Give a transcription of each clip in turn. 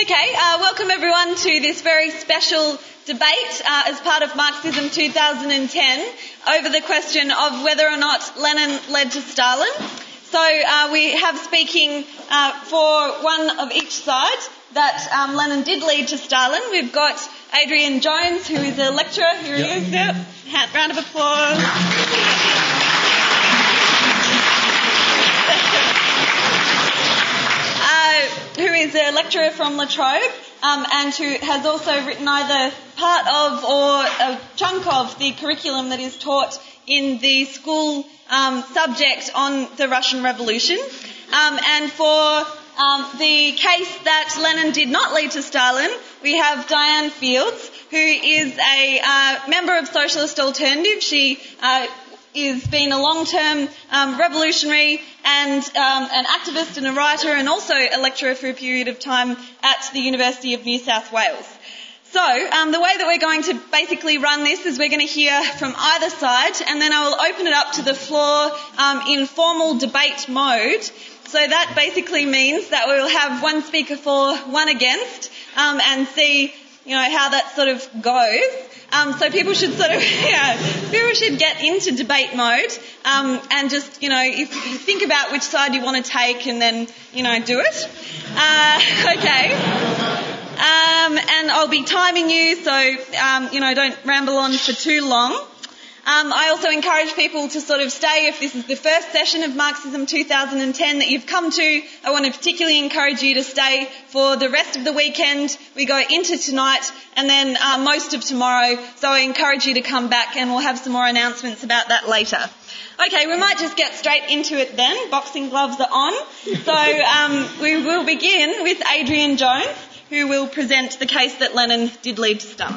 Okay, welcome everyone to this very special debate as part of Marxism 2010 over the question of whether or not Lenin led to Stalin. So we have speaking for one of each side that Lenin did lead to Stalin. We've got Adrian Jones, who is a lecturer. Here he is. Yep. Round of applause. Who is a lecturer from La Trobe and who has also written either part of or a chunk of the curriculum that is taught in the school subject on the Russian Revolution. And for the case that Lenin did not lead to Stalin, we have Diane Fields, who is a member of Socialist Alternative. She has been a long-term revolutionary and an activist and a writer, and also a lecturer for a period of time at the University of New South Wales. So the way that we're going to basically run this is we're going to hear from either side, and then I will open it up to the floor in formal debate mode. So that basically means that we will have one speaker for, one against, and see, how that sort of goes. So people should people should get into debate mode, and just, if you think about which side you want to take and then, do it. Okay. And I'll be timing you, so, don't ramble on for too long. I also encourage people to sort of stay if this is the first session of Marxism 2010 that you've come to. I want to particularly encourage you to stay for the rest of the weekend. We go into tonight and then most of tomorrow, so I encourage you to come back and we'll have some more announcements about that later. Okay, we might just get straight into it then. Boxing gloves are on. So we will begin with Adrian Jones, who will present the case that Lenin did lead to Stalin.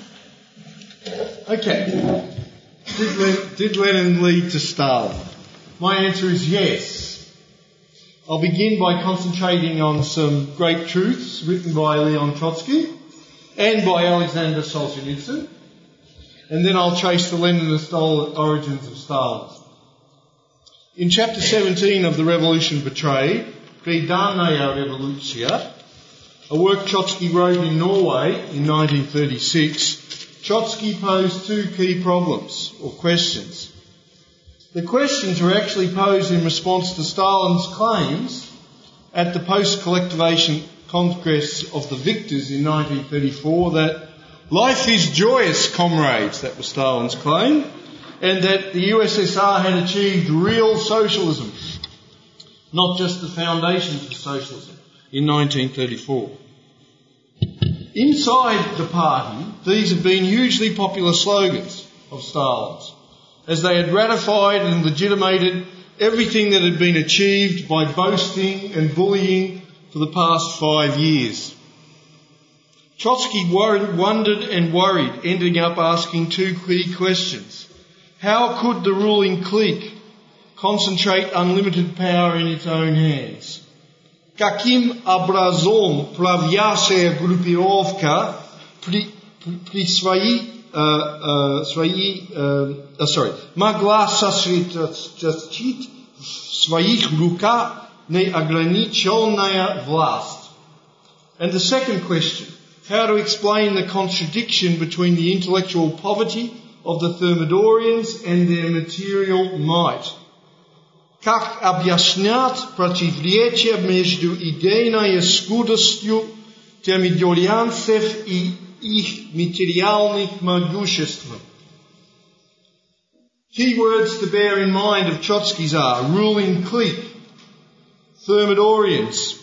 Okay. Did Lenin lead to Stalin? My answer is yes. I'll begin by concentrating on some great truths written by Leon Trotsky and by Alexander Solzhenitsyn, and then I'll trace the Leninist origins of Stalinism. In chapter 17 of The Revolution Betrayed, Predanaya Revolutia, a work Trotsky wrote in Norway in 1936, Trotsky posed two key problems, or questions. The questions were actually posed in response to Stalin's claims at the post-collectivation Congress of the Victors in 1934 that life is joyous, comrades, that was Stalin's claim, and that the USSR had achieved real socialism, not just the foundations of socialism, in 1934. Inside the party, these have been hugely popular slogans of Stalin's, as they had ratified and legitimated everything that had been achieved by boasting and bullying for the past 5 years. Trotsky wondered and worried, ending up asking two key questions. How could the ruling clique concentrate unlimited power in its own hands? Каким образом правящая группировка могла сосредоточить в своих руках неограниченная власть? And the second question, how to explain the contradiction between the intellectual poverty of the Thermidorians and their material might? Как объяснять противоречие между идейной скудостью термидорианцев и их материальных могуществом? Key words to bear in mind of Trotsky's are ruling clique, Thermidorians,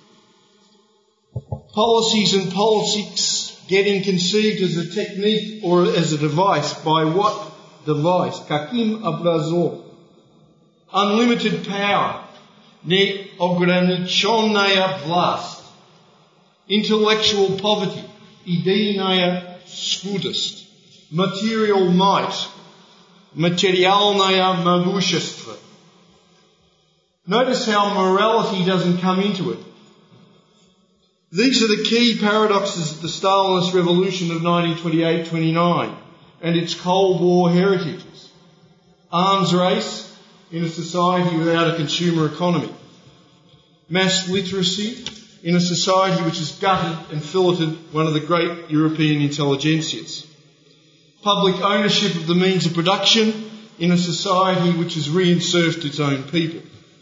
policies and politics getting conceived as a technique or as a device. By what device? Каким образом? Unlimited power, неограниченная власть, intellectual poverty, идейная скудость, material might, материальное могущество. Notice how morality doesn't come into it. These are the key paradoxes of the Stalinist revolution of 1928-29 and its Cold War heritages. Arms race in a society without a consumer economy. Mass literacy in a society which has gutted and filleted one of the great European intelligentsias. Public ownership of the means of production in a society which has reinserted its own people.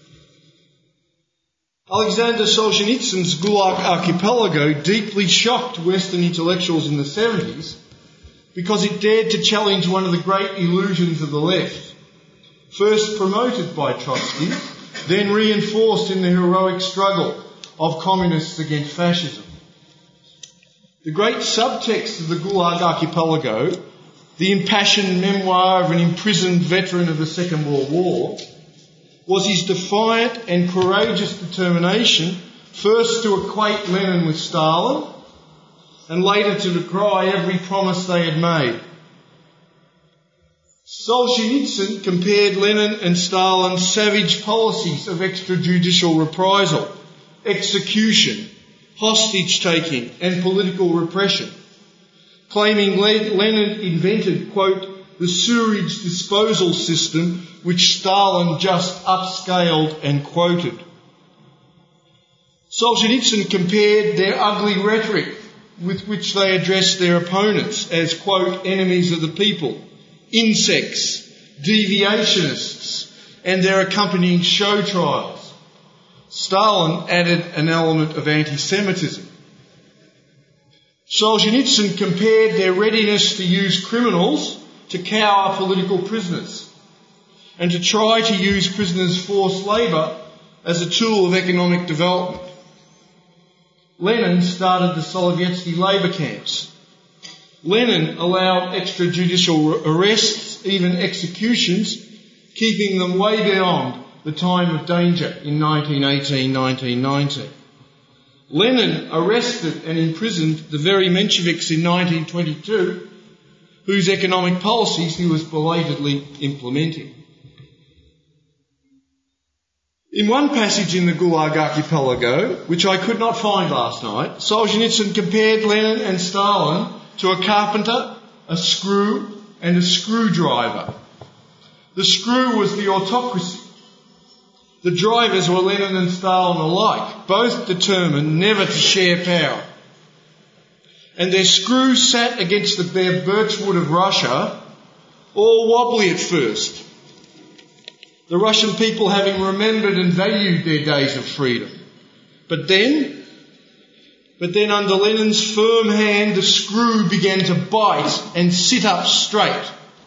Alexander Solzhenitsyn's Gulag Archipelago deeply shocked Western intellectuals in the 70s because it dared to challenge one of the great illusions of the left, first promoted by Trotsky, then reinforced in the heroic struggle of communists against fascism. The great subtext of the Gulag Archipelago, the impassioned memoir of an imprisoned veteran of the Second World War, was his defiant and courageous determination first to equate Lenin with Stalin and later to decry every promise they had made. Solzhenitsyn compared Lenin and Stalin's savage policies of extrajudicial reprisal, execution, hostage-taking and political repression, claiming Lenin invented, quote, the sewerage disposal system which Stalin just upscaled and quoted. Solzhenitsyn compared their ugly rhetoric with which they addressed their opponents as, quote, enemies of the people, insects, deviationists, and their accompanying show trials. Stalin added an element of anti-Semitism. Solzhenitsyn compared their readiness to use criminals to cower political prisoners and to try to use prisoners' forced labour as a tool of economic development. Lenin started the Solovetsky labour camps. Lenin allowed extrajudicial arrests, even executions, keeping them way beyond the time of danger in 1918-1919. Lenin arrested and imprisoned the very Mensheviks in 1922, whose economic policies he was belatedly implementing. In one passage in the Gulag Archipelago, which I could not find last night, Solzhenitsyn compared Lenin and Stalin to a carpenter, a screw, and a screwdriver. The screw was the autocracy. The drivers were Lenin and Stalin alike, both determined never to share power. And their screw sat against the bare birchwood of Russia, all wobbly at first, the Russian people having remembered and valued their days of freedom. But then under Lenin's firm hand, the screw began to bite and sit up straight.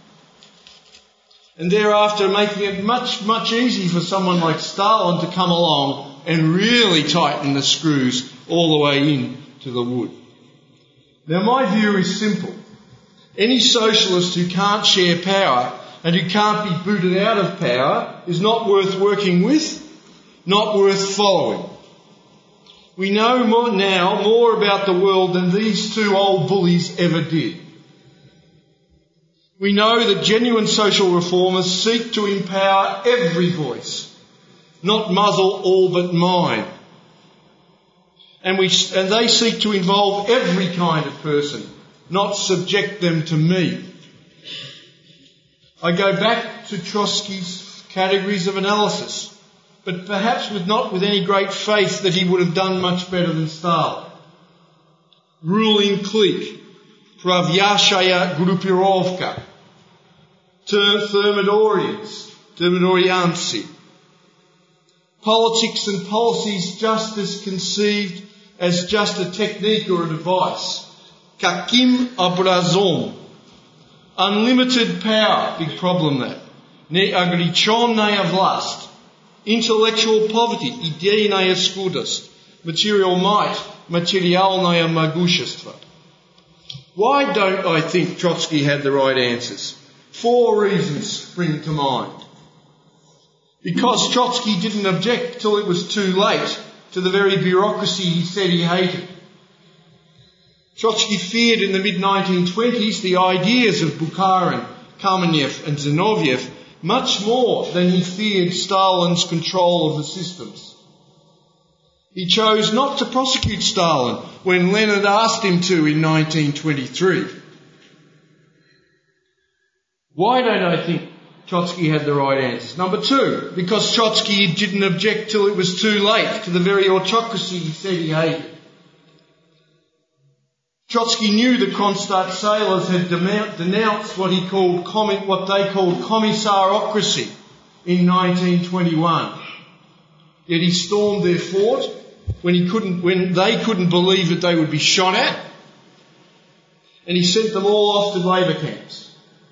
And thereafter making it much, much easier for someone like Stalin to come along and really tighten the screws all the way in to the wood. Now my view is simple. Any socialist who can't share power and who can't be booted out of power is not worth working with, not worth following. We know more about the world than these two old bullies ever did. We know that genuine social reformers seek to empower every voice, not muzzle all but mine. And they seek to involve every kind of person, not subject them to me. I go back to Trotsky's categories of analysis, but perhaps not with any great faith that he would have done much better than Stalin. Ruling clique, Pravyashaya Grupirovka, Thermidoriancy, politics and policies just as conceived as just a technique or a device. Kakim obrazom, unlimited power, big problem that. Neogrechonная власть, intellectual poverty, idейная скудость, material might, материальное могущество. Why don't I think Trotsky had the right answers? 4 reasons spring to mind. Because Trotsky didn't object till it was too late to the very bureaucracy he said he hated. Trotsky feared in the mid-1920s the ideas of Bukharin, Kamenev and Zinoviev much more than he feared Stalin's control of the systems. He chose not to prosecute Stalin when Lenin asked him to in 1923. Why don't I think Trotsky had the right answers. Number 2, because Trotsky didn't object till it was too late to the very autocracy he said he hated. Trotsky knew the Kronstadt sailors had denounced what they called commissarocracy in 1921. Yet he stormed their fort when they couldn't believe that they would be shot at, and he sent them all off to labour camps.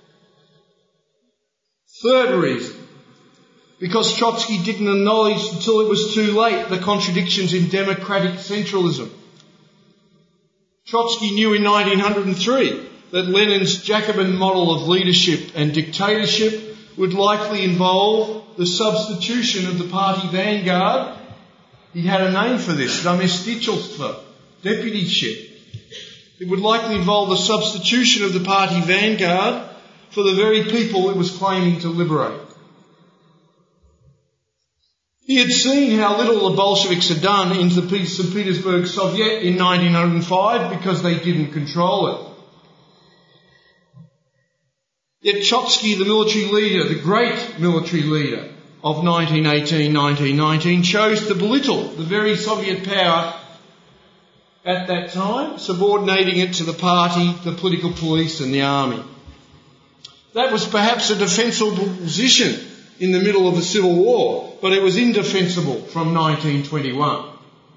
Third reason, because Trotsky didn't acknowledge until it was too late the contradictions in democratic centralism. Trotsky knew in 1903 that Lenin's Jacobin model of leadership and dictatorship would likely involve the substitution of the party vanguard. He had a name for this, zamestitelstvo, deputyship. It would likely involve the substitution of the party vanguard for the very people it was claiming to liberate. He had seen how little the Bolsheviks had done in the St. Petersburg Soviet in 1905 because they didn't control it. Yet Trotsky, the military leader, the great military leader of 1918-1919, chose to belittle the very Soviet power at that time, subordinating it to the party, the political police and the army. That was perhaps a defensible position in the middle of the Civil War, but it was indefensible from 1921.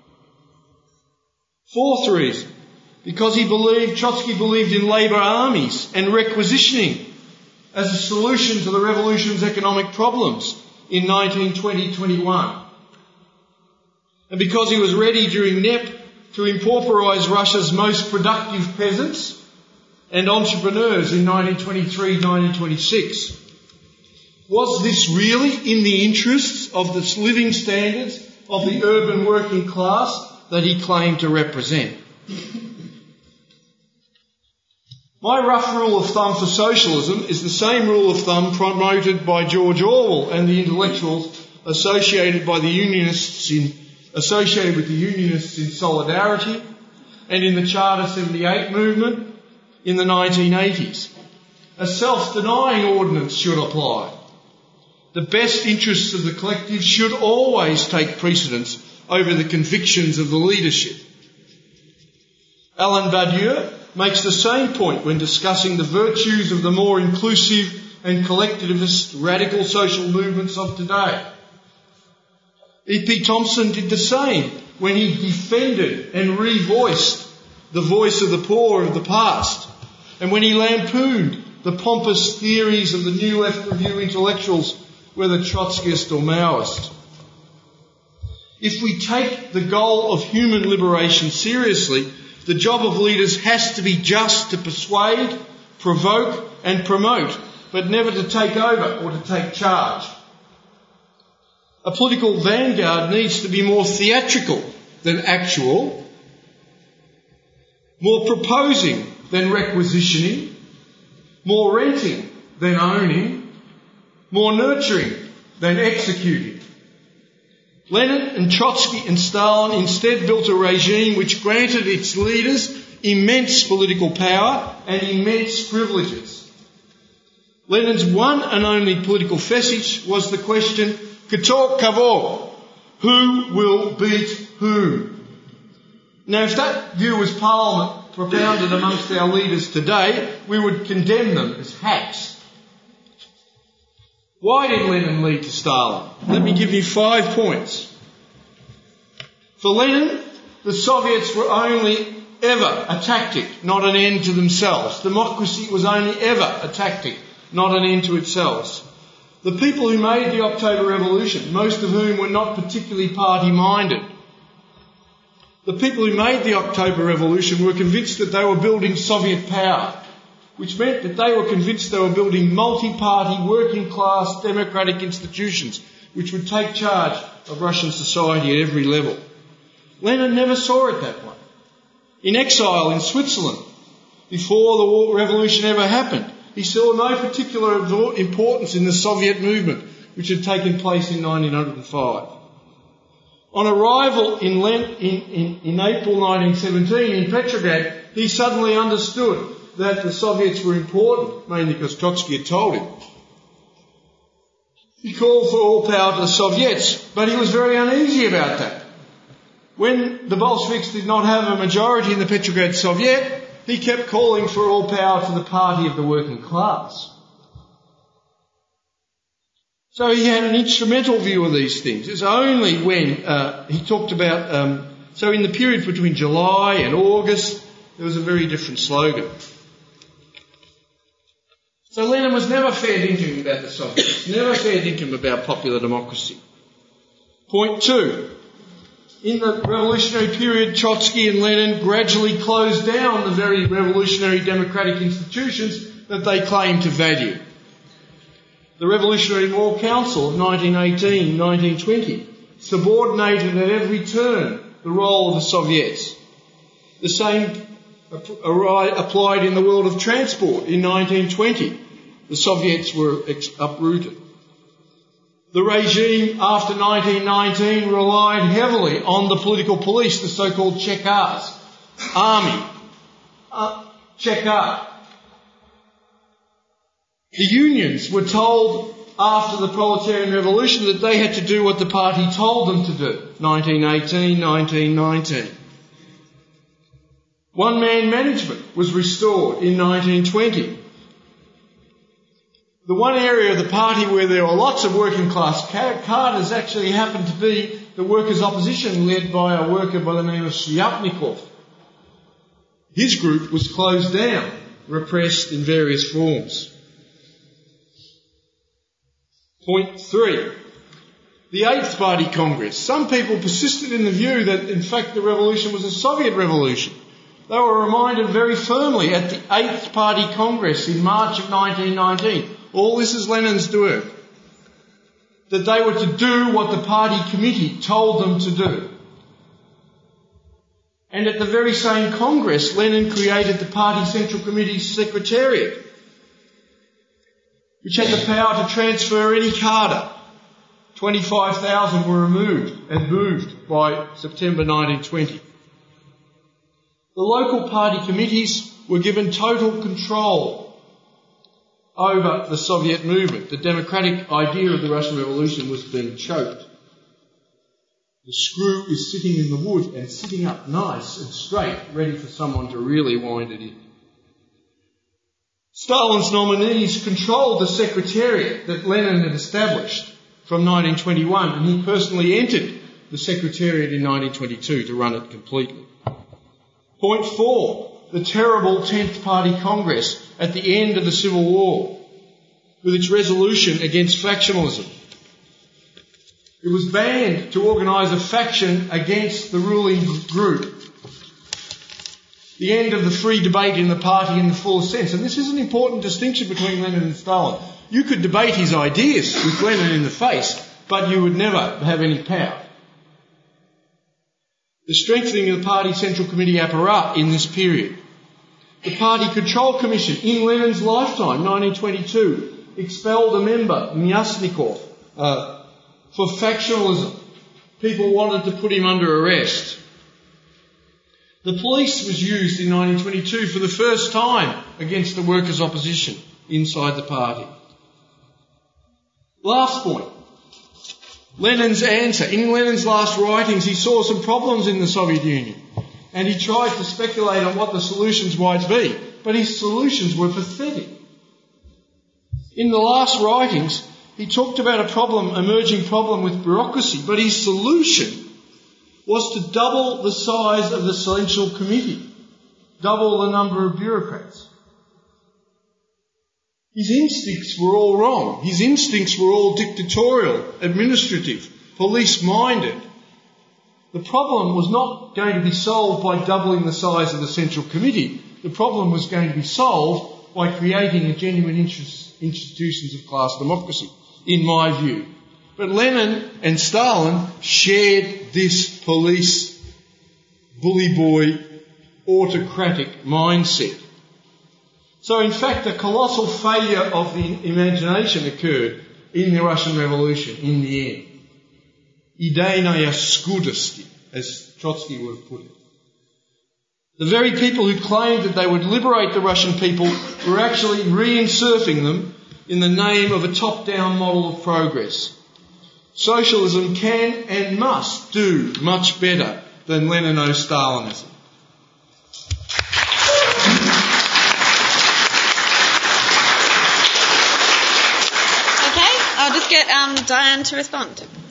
Fourth reason, because Trotsky believed in labour armies and requisitioning as a solution to the revolution's economic problems in 1920-21. And because he was ready during NEP to impauperise Russia's most productive peasants and entrepreneurs in 1923-1926. Was this really in the interests of the living standards of the urban working class that he claimed to represent? My rough rule of thumb for socialism is the same rule of thumb promoted by George Orwell and the intellectuals associated with the Unionists in Solidarity and in the Charter 78 movement in the 1980s. A self-denying ordinance should apply. The best interests of the collective should always take precedence over the convictions of the leadership. Alain Badiou makes the same point when discussing the virtues of the more inclusive and collectivist radical social movements of today. E.P. Thompson did the same when he defended and revoiced the voice of the poor of the past, and when he lampooned the pompous theories of the New Left Review intellectuals, whether Trotskyist or Maoist. If we take the goal of human liberation seriously, the job of leaders has to be just to persuade, provoke and promote, but never to take over or to take charge. A political vanguard needs to be more theatrical than actual, more proposing than requisitioning, more renting than owning, more nurturing than executing. Lenin and Trotsky and Stalin instead built a regime which granted its leaders immense political power and immense privileges. Lenin's one and only political message was the question, Kto kogo? Who will beat whom? Now, if that view was Parliament propounded amongst our leaders today, we would condemn them as hacks. Why did Lenin lead to Stalin? Let me give you 5 points. For Lenin, the Soviets were only ever a tactic, not an end to themselves. Democracy was only ever a tactic, not an end to itself. The people who made the October Revolution, most of whom were not particularly party-minded, the people who made the October Revolution were convinced that they were building Soviet power, which meant that they were convinced they were building multi-party, working-class, democratic institutions which would take charge of Russian society at every level. Lenin never saw it that way. In exile in Switzerland, before the revolution ever happened, he saw no particular importance in the Soviet movement which had taken place in 1905. On arrival in April 1917 in Petrograd, he suddenly understood that the Soviets were important, mainly because Trotsky had told him. He called for all power to the Soviets, but he was very uneasy about that. When the Bolsheviks did not have a majority in the Petrograd Soviet, he kept calling for all power to the party of the working class. So he had an instrumental view of these things. It's only when he talked about, so in the period between July and August, there was a very different slogan. So Lenin was never fair dinkum about the Soviets, never fair dinkum about popular democracy. Point 2. In the revolutionary period, Trotsky and Lenin gradually closed down the very revolutionary democratic institutions that they claimed to value. The Revolutionary War Council of 1918-1920 subordinated at every turn the role of the Soviets. The same applied in the world of transport in 1920. The Soviets were uprooted. The regime after 1919 relied heavily on the political police, the so-called Chekars, army, Chekar. The unions were told after the proletarian revolution that they had to do what the party told them to do, 1918, 1919. One-man management was restored in 1920. The one area of the party where there were lots of working class cadres actually happened to be the workers' opposition led by a worker by the name of Shlyapnikov. His group was closed down, repressed in various forms. Point 3. The Eighth Party Congress. Some people persisted in the view that in fact the revolution was a Soviet revolution. They were reminded very firmly at the Eighth Party Congress in March of 1919. All this is Lenin's doing. That they were to do what the party committee told them to do. And at the very same Congress, Lenin created the party central committee's secretariat, which had the power to transfer any cadre. 25,000 were removed and moved by September 1920. The local party committees were given total control over the Soviet movement. The democratic idea of the Russian Revolution was being choked. The screw is sitting in the wood and sitting up nice and straight, ready for someone to really wind it in. Stalin's nominees controlled the secretariat that Lenin had established from 1921, and he personally entered the secretariat in 1922 to run it completely. Point 4. The terrible 10th Party Congress at the end of the Civil War, with its resolution against factionalism. It was banned to organise a faction against the ruling group. The end of the free debate in the party in the fullest sense. And this is an important distinction between Lenin and Stalin. You could debate his ideas with Lenin in the face, but you would never have any power. The strengthening of the party central committee apparat in this period. The Party Control Commission in Lenin's lifetime, 1922, expelled a member, Myasnikov, for factionalism. People wanted to put him under arrest. The police was used in 1922 for the first time against the workers' opposition inside the party. Last point. Lenin's answer. In Lenin's last writings, he saw some problems in the Soviet Union, and he tried to speculate on what the solutions might be, but his solutions were pathetic. In the last writings, he talked about a emerging problem with bureaucracy, but his solution was to double the size of the Central Committee, double the number of bureaucrats. His instincts were all wrong. His instincts were all dictatorial, administrative, police-minded. The problem was not going to be solved by doubling the size of the Central Committee. The problem was going to be solved by creating a genuine institutions of class democracy, in my view. But Lenin and Stalin shared this police, bully boy, autocratic mindset. So in fact, a colossal failure of the imagination occurred in the Russian Revolution in the end. Idejnaya skudosti, as Trotsky would have put it. The very people who claimed that they would liberate the Russian people were actually reinserting them in the name of a top-down model of progress. Socialism can and must do much better than Lenino-Stalinism. I'll just get Diane to respond.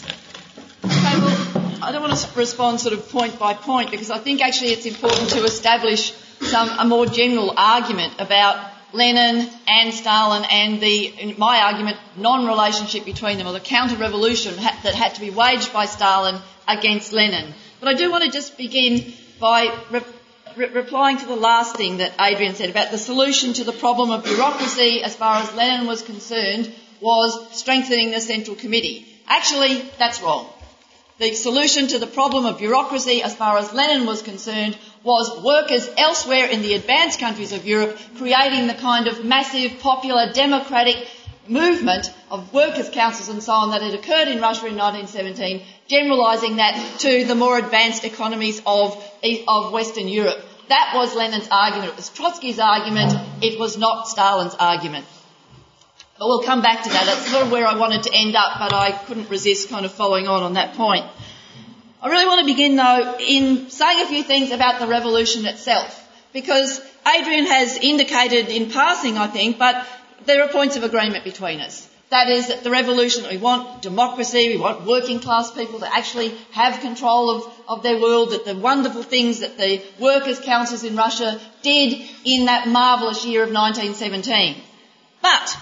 Okay, well, I don't want to respond sort of point by point because I think actually it's important to establish a more general argument about Lenin and Stalin and in my argument, non-relationship between them, or the counter-revolution that had to be waged by Stalin against Lenin. But I do want to just begin by replying to the last thing that Adrian said about the solution to the problem of bureaucracy as far as Lenin was concerned was strengthening the Central Committee. Actually, that's wrong. The solution to the problem of bureaucracy as far as Lenin was concerned was workers elsewhere in the advanced countries of Europe creating the kind of massive, popular, democratic movement of workers' councils and so on that had occurred in Russia in 1917, generalising that to the more advanced economies of Western Europe. That was Lenin's argument. It was Trotsky's argument. It was not Stalin's argument. But we'll come back to that. That's sort of where I wanted to end up, but I couldn't resist kind of following on that point. I really want to begin, though, in saying a few things about the revolution itself, because Adrian has indicated in passing, I think, but there are points of agreement between us. That is that the revolution, we want democracy, we want working class people to actually have control of their world, that the wonderful things that the workers' councils in Russia did in that marvellous year of 1917. But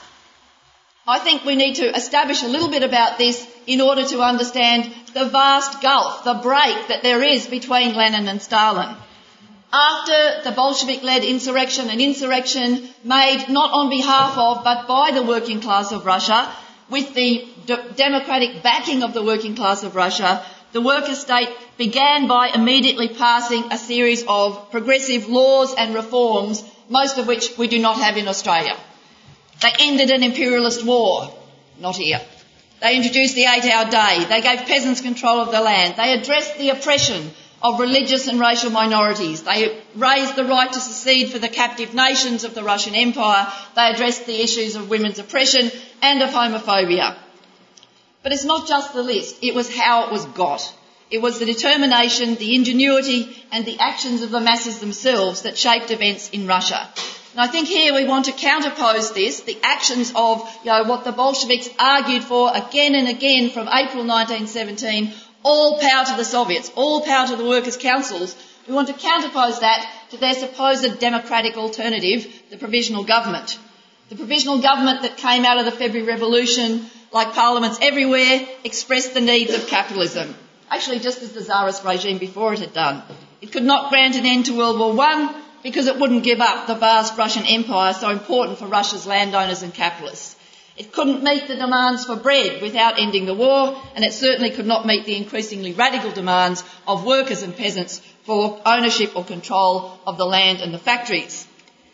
I think we need to establish a little bit about this in order to understand the vast gulf, the break that there is between Lenin and Stalin. After the Bolshevik-led insurrection, an insurrection made not on behalf of but by the working class of Russia, with the democratic backing of the working class of Russia, the worker state began by immediately passing a series of progressive laws and reforms, most of which we do not have in Australia. They ended an imperialist war. Not here. They introduced the 8-hour day. They gave peasants control of the land. They addressed the oppression of religious and racial minorities. They raised the right to secede for the captive nations of the Russian Empire. They addressed the issues of women's oppression and of homophobia. But it's not just the list. It was how it was got. It was the determination, the ingenuity and the actions of the masses themselves that shaped events in Russia. And I think here we want to counterpose this, the actions of what the Bolsheviks argued for again and again from April 1917, all power to the Soviets, all power to the workers' councils. We want to counterpose that to their supposed democratic alternative, the provisional government. The provisional government that came out of the February Revolution, like parliaments everywhere, expressed the needs of capitalism. Actually, just as the Tsarist regime before it had done. It could not grant an end to World War I, because it wouldn't give up the vast Russian empire so important for Russia's landowners and capitalists. It couldn't meet the demands for bread without ending the war, and it certainly could not meet the increasingly radical demands of workers and peasants for ownership or control of the land and the factories.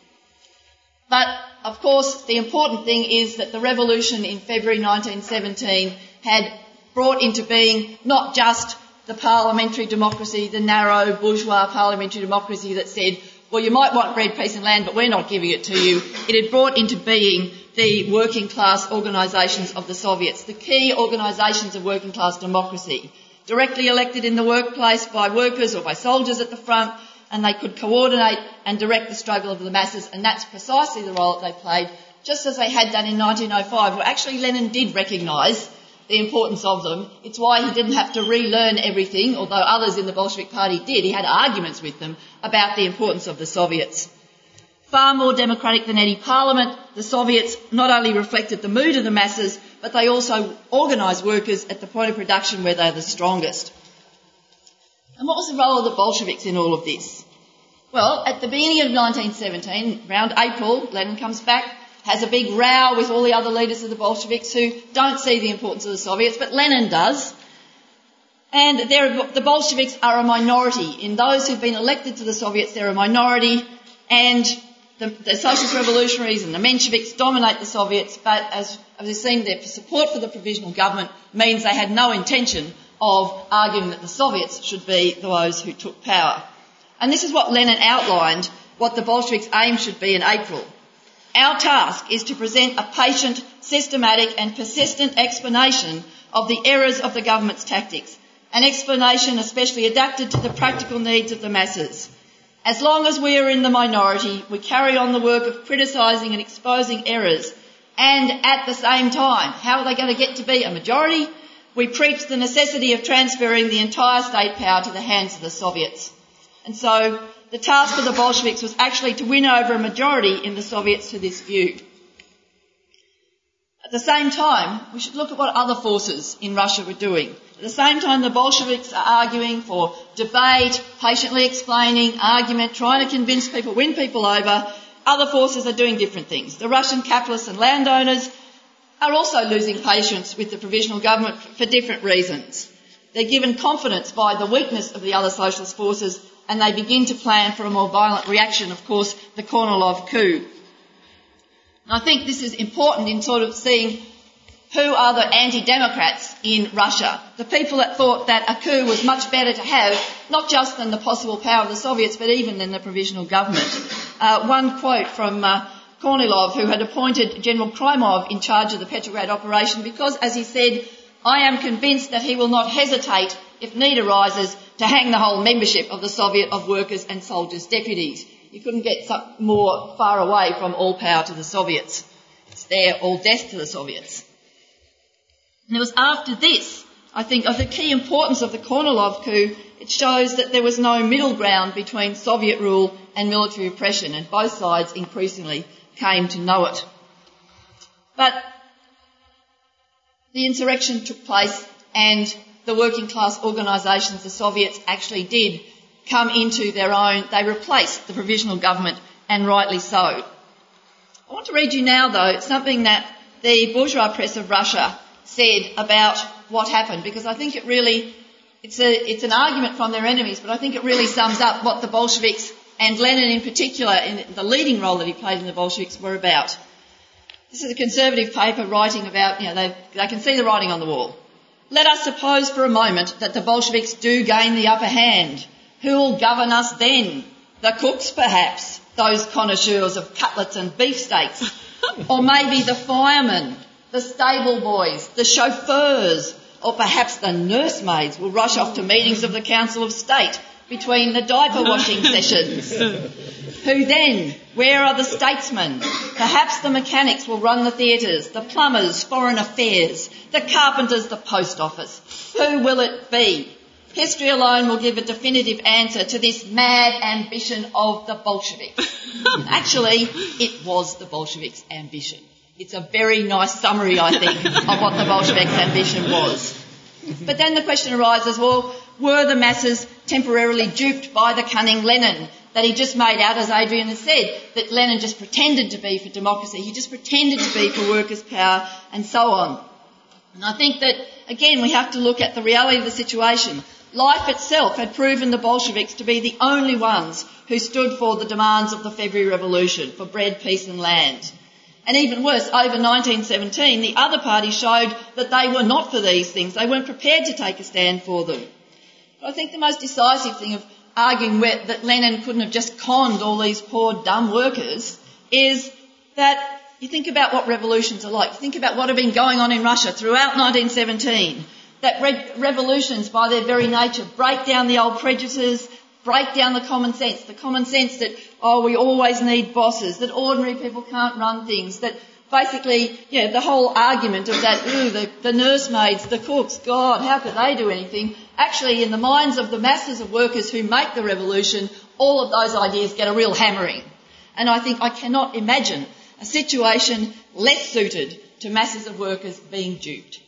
But, of course, the important thing is that the revolution in February 1917 had brought into being not just the parliamentary democracy, the narrow bourgeois parliamentary democracy that said, well, you might want bread, peace and land, but we're not giving it to you. It had brought into being the working class organisations of the Soviets, the key organisations of working class democracy, directly elected in the workplace by workers or by soldiers at the front, and they could coordinate and direct the struggle of the masses, and that's precisely the role that they played, just as they had done in 1905, where actually Lenin did recognise the importance of them. It's why he didn't have to relearn everything, although others in the Bolshevik Party did. He had arguments with them about the importance of the Soviets. Far more democratic than any parliament, the Soviets not only reflected the mood of the masses, but they also organised workers at the point of production where they're the strongest. And what was the role of the Bolsheviks in all of this? Well, at the beginning of 1917, around April, Lenin comes back, has a big row with all the other leaders of the Bolsheviks who don't see the importance of the Soviets, but Lenin does. And the Bolsheviks are a minority. In those who've been elected to the Soviets, they're a minority, and the Socialist Revolutionaries and the Mensheviks dominate the Soviets, but as we've seen, their support for the provisional government means they had no intention of arguing that the Soviets should be those who took power. And this is what Lenin outlined, what the Bolsheviks' aim should be in April. Our task is to present a patient, systematic and persistent explanation of the errors of the government's tactics, an explanation especially adapted to the practical needs of the masses. As long as we are in the minority, we carry on the work of criticising and exposing errors, and at the same time, how are they going to get to be a majority? We preach the necessity of transferring the entire state power to the hands of the Soviets. And so the task of the Bolsheviks was actually to win over a majority in the Soviets to this view. At the same time, we should look at what other forces in Russia were doing. At the same time, the Bolsheviks are arguing for debate, patiently explaining, argument, trying to convince people, win people over. Other forces are doing different things. The Russian capitalists and landowners are also losing patience with the provisional government for different reasons. They're given confidence by the weakness of the other socialist forces, and they begin to plan for a more violent reaction, of course, the Kornilov coup. And I think this is important in sort of seeing who are the anti-democrats in Russia, the people that thought that a coup was much better to have, not just than the possible power of the Soviets, but even than the provisional government. One quote from Kornilov, who had appointed General Krymov in charge of the Petrograd operation because, as he said, I am convinced that he will not hesitate, if need arises, to hang the whole membership of the Soviet of workers and soldiers' deputies. You couldn't get more far away from all power to the Soviets. It's there, all death to the Soviets. And it was after this, I think, of the key importance of the Kornilov coup, it shows that there was no middle ground between Soviet rule and military oppression, and both sides increasingly came to know it. But the insurrection took place, and the working class organisations, the Soviets, actually did come into their own. They replaced the provisional government, and rightly so. I want to read you now, though, something that the bourgeois press of Russia said about what happened, because I think it really, it's an argument from their enemies, but I think it really sums up what the Bolsheviks, and Lenin in particular, in the leading role that he played in the Bolsheviks, were about. This is a conservative paper writing about, they can see the writing on the wall. Let us suppose for a moment that the Bolsheviks do gain the upper hand. Who'll govern us then? The cooks, perhaps, those connoisseurs of cutlets and beefsteaks. Or maybe the firemen, the stable boys, the chauffeurs, or perhaps the nursemaids will rush off to meetings of the Council of State between the diaper washing sessions. Who then? Where are the statesmen? Perhaps the mechanics will run the theatres, the plumbers, foreign affairs, the carpenters, the post office. Who will it be? History alone will give a definitive answer to this mad ambition of the Bolsheviks. Actually, it was the Bolsheviks' ambition. It's a very nice summary, I think, of what the Bolsheviks' ambition was. But then the question arises, well, were the masses temporarily duped by the cunning Lenin that he just made out, as Adrian has said, that Lenin just pretended to be for democracy, he just pretended to be for workers' power, and so on. And I think that, again, we have to look at the reality of the situation. Life itself had proven the Bolsheviks to be the only ones who stood for the demands of the February Revolution, for bread, peace and land. And even worse, over 1917, the other party showed that they were not for these things. They weren't prepared to take a stand for them. But I think the most decisive thing of arguing that Lenin couldn't have just conned all these poor, dumb workers is that you think about what revolutions are like. You think about what had been going on in Russia throughout 1917. That revolutions, by their very nature, break down the old prejudices, break down the common sense that, we always need bosses, that ordinary people can't run things, that basically, the whole argument of that, the nursemaids, the cooks, God, how could they do anything? Actually, in the minds of the masses of workers who make the revolution, all of those ideas get a real hammering. And I think I cannot imagine a situation less suited to masses of workers being duped.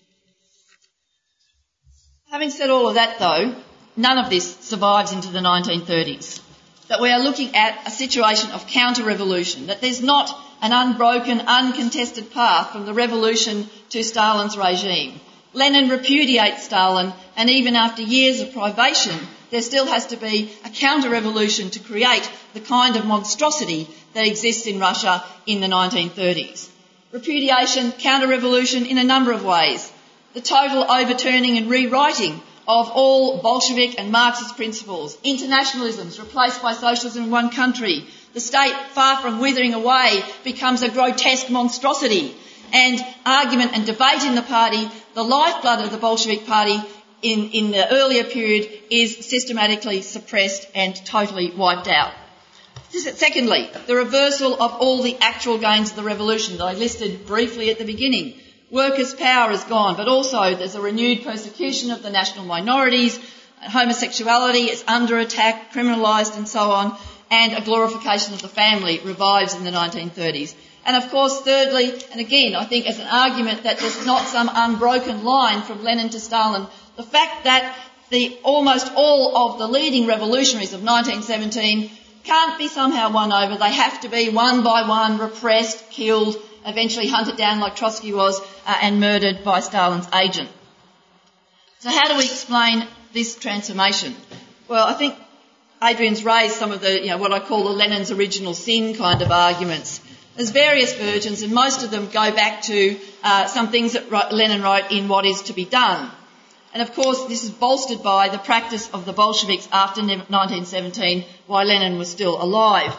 Having said all of that, though, none of this survives into the 1930s. That we are looking at a situation of counter-revolution, that there's not an unbroken, uncontested path from the revolution to Stalin's regime. Lenin repudiates Stalin, and even after years of privation, there still has to be a counter-revolution to create the kind of monstrosity that exists in Russia in the 1930s. Repudiation, counter-revolution in a number of ways. The total overturning and rewriting of all Bolshevik and Marxist principles, internationalisms replaced by socialism in one country, The state, far from withering away, becomes a grotesque monstrosity. And argument and debate in the party, the lifeblood of the Bolshevik Party in the earlier period, is systematically suppressed and totally wiped out. Secondly, the reversal of all the actual gains of the revolution that I listed briefly at the beginning. Workers' power is gone, but also there's a renewed persecution of the national minorities, homosexuality is under attack, criminalised and so on, and a glorification of the family revives in the 1930s. And of course, thirdly, and again, I think as an argument that there's not some unbroken line from Lenin to Stalin, the fact that almost all of the leading revolutionaries of 1917 can't be somehow won over. They have to be one by one repressed, killed, eventually hunted down like Trotsky was, and murdered by Stalin's agent. So how do we explain this transformation? Well, I think Adrian's raised some of the, what I call the Lenin's original sin kind of arguments. There's various versions, and most of them go back to some things that Lenin wrote in What Is to Be Done. And of course, this is bolstered by the practice of the Bolsheviks after 1917, while Lenin was still alive.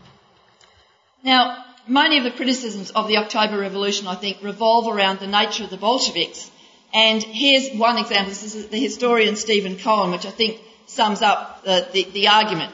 Now, many of the criticisms of the October Revolution, I think, revolve around the nature of the Bolsheviks. And here's one example. This is the historian Stephen Cohen, which I think sums up the argument.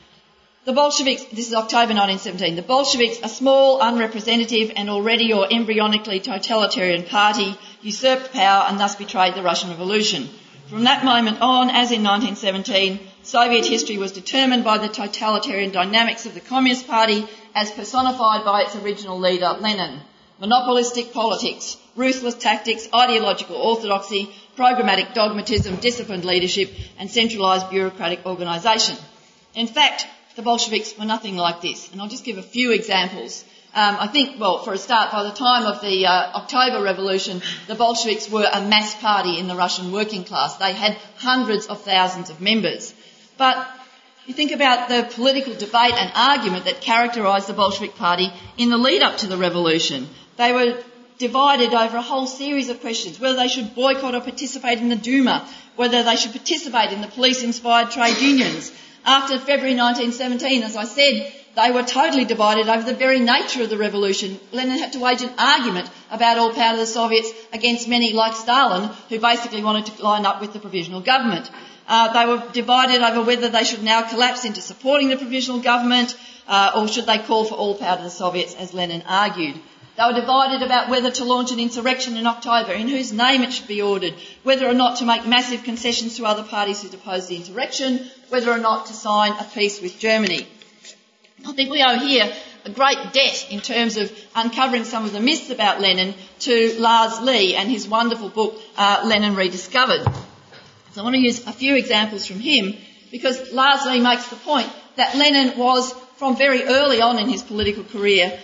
The Bolsheviks, this is October 1917, the Bolsheviks, a small, unrepresentative and already or embryonically totalitarian party, usurped power and thus betrayed the Russian Revolution. From that moment on, as in 1917, Soviet history was determined by the totalitarian dynamics of the Communist Party as personified by its original leader, Lenin. Monopolistic politics, ruthless tactics, ideological orthodoxy, programmatic dogmatism, disciplined leadership and centralised bureaucratic organisation. In fact, the Bolsheviks were nothing like this, and I'll just give a few examples. I think, for a start, by the time of the October Revolution, the Bolsheviks were a mass party in the Russian working class. They had hundreds of thousands of members. But you think about the political debate and argument that characterised the Bolshevik Party in the lead-up to the revolution. They were divided over a whole series of questions, whether they should boycott or participate in the Duma, whether they should participate in the police-inspired trade unions. After February 1917, as I said, they were totally divided over the very nature of the revolution. Lenin had to wage an argument about all power to the Soviets against many like Stalin, who basically wanted to line up with the provisional government. They were divided over whether they should now collapse into supporting the provisional government or should they call for all power to the Soviets, as Lenin argued. They were divided about whether to launch an insurrection in October, in whose name it should be ordered, whether or not to make massive concessions to other parties who opposed the insurrection, whether or not to sign a peace with Germany. I think we owe here a great debt in terms of uncovering some of the myths about Lenin to Lars Lee and his wonderful book, Lenin Rediscovered. So I want to use a few examples from him because Lars Lee makes the point that Lenin was, from very early on in his political career,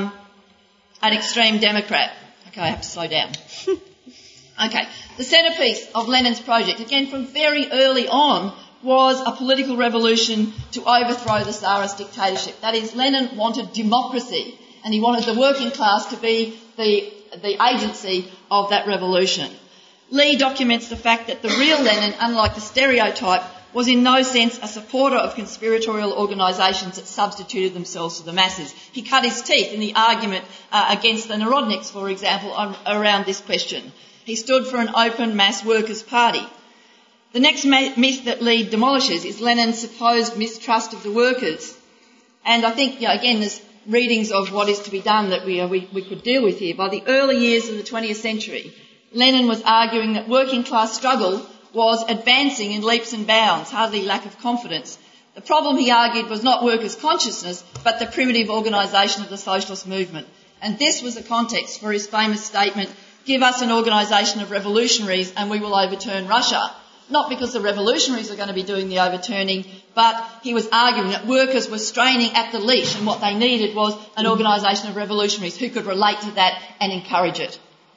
an extreme Democrat. Okay, I have to slow down. Okay, the centrepiece of Lenin's project, again from very early on, was a political revolution to overthrow the Tsarist dictatorship. That is, Lenin wanted democracy and he wanted the working class to be the agency of that revolution. Lee documents the fact that the real Lenin, unlike the stereotype, was in no sense a supporter of conspiratorial organisations that substituted themselves for the masses. He cut his teeth in the argument against the Narodniks, for example, around this question. He stood for an open mass workers' party. The next myth that Lee demolishes is Lenin's supposed mistrust of the workers. And I think, again, there's readings of What Is to Be Done that we could deal with here. By the early years of the 20th century, Lenin was arguing that working class struggle was advancing in leaps and bounds, hardly lack of confidence. The problem, he argued, was not workers' consciousness, but the primitive organisation of the socialist movement. And this was the context for his famous statement, "Give us an organisation of revolutionaries and we will overturn Russia." Not because the revolutionaries are going to be doing the overturning, but he was arguing that workers were straining at the leash and what they needed was an organisation of revolutionaries who could relate to that and encourage it.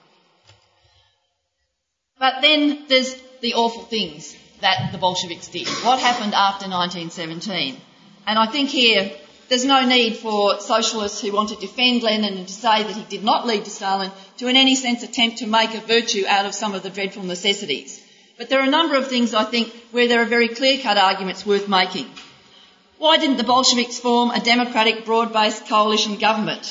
But then there's the awful things that the Bolsheviks did. What happened after 1917? And I think here there's no need for socialists who want to defend Lenin and to say that he did not lead to Stalin to in any sense attempt to make a virtue out of some of the dreadful necessities. But there are a number of things, I think, where there are very clear-cut arguments worth making. Why didn't the Bolsheviks form a democratic, broad-based coalition government?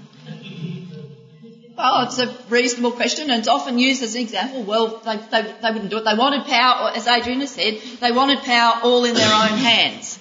Well, it's a reasonable question, and it's often used as an example. Well, they wouldn't do it. They wanted power, as Adrian has said, they wanted power all in their own hands.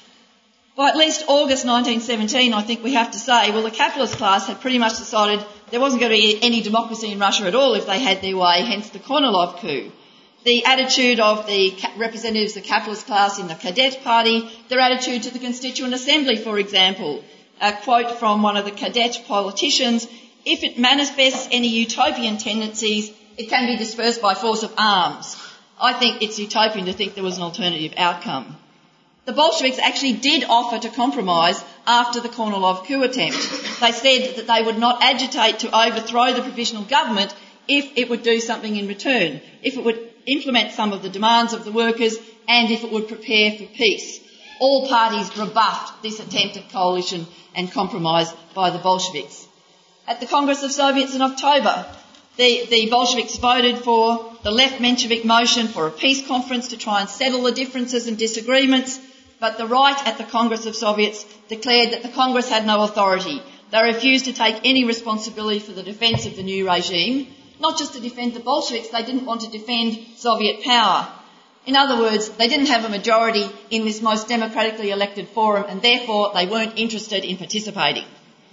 By at least August 1917, I think we have to say, well, the capitalist class had pretty much decided there wasn't going to be any democracy in Russia at all if they had their way, hence the Kornilov coup. The attitude of the representatives of the capitalist class in the Cadet Party, their attitude to the Constituent Assembly, for example. A quote from one of the Cadet politicians, "If it manifests any utopian tendencies, it can be dispersed by force of arms." I think it's utopian to think there was an alternative outcome. The Bolsheviks actually did offer to compromise after the Kornilov coup attempt. They said that they would not agitate to overthrow the provisional government if it would do something in return, if it would implement some of the demands of the workers, and if it would prepare for peace. All parties rebuffed this attempt at coalition and compromise by the Bolsheviks. At the Congress of Soviets in October, the Bolsheviks voted for the left Menshevik motion for a peace conference to try and settle the differences and disagreements, but the right at the Congress of Soviets declared that the Congress had no authority. They refused to take any responsibility for the defence of the new regime, not just to defend the Bolsheviks, they didn't want to defend Soviet power. In other words, they didn't have a majority in this most democratically elected forum, and therefore they weren't interested in participating.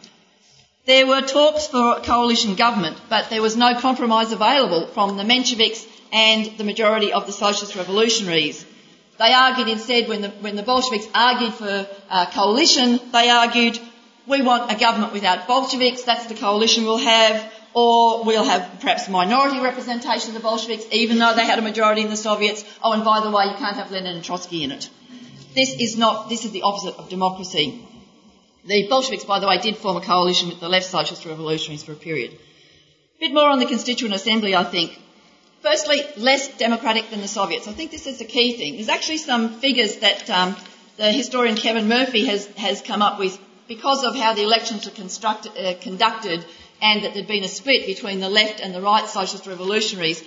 There were talks for a coalition government, but there was no compromise available from the Mensheviks and the majority of the Socialist Revolutionaries. They argued instead, when the Bolsheviks argued for coalition, they argued, we want a government without Bolsheviks, that's the coalition we'll have, or we'll have perhaps minority representation of the Bolsheviks, even though they had a majority in the Soviets. Oh, and by the way, you can't have Lenin and Trotsky in it. This is the opposite of democracy. The Bolsheviks, by the way, did form a coalition with the left Socialist Revolutionaries for a period. A bit more on the Constituent Assembly, I think. Firstly, less democratic than the Soviets. I think this is the key thing. There's actually some figures that the historian Kevin Murphy has come up with because of how the elections were conducted, and that there'd been a split between the left and the right Socialist Revolutionaries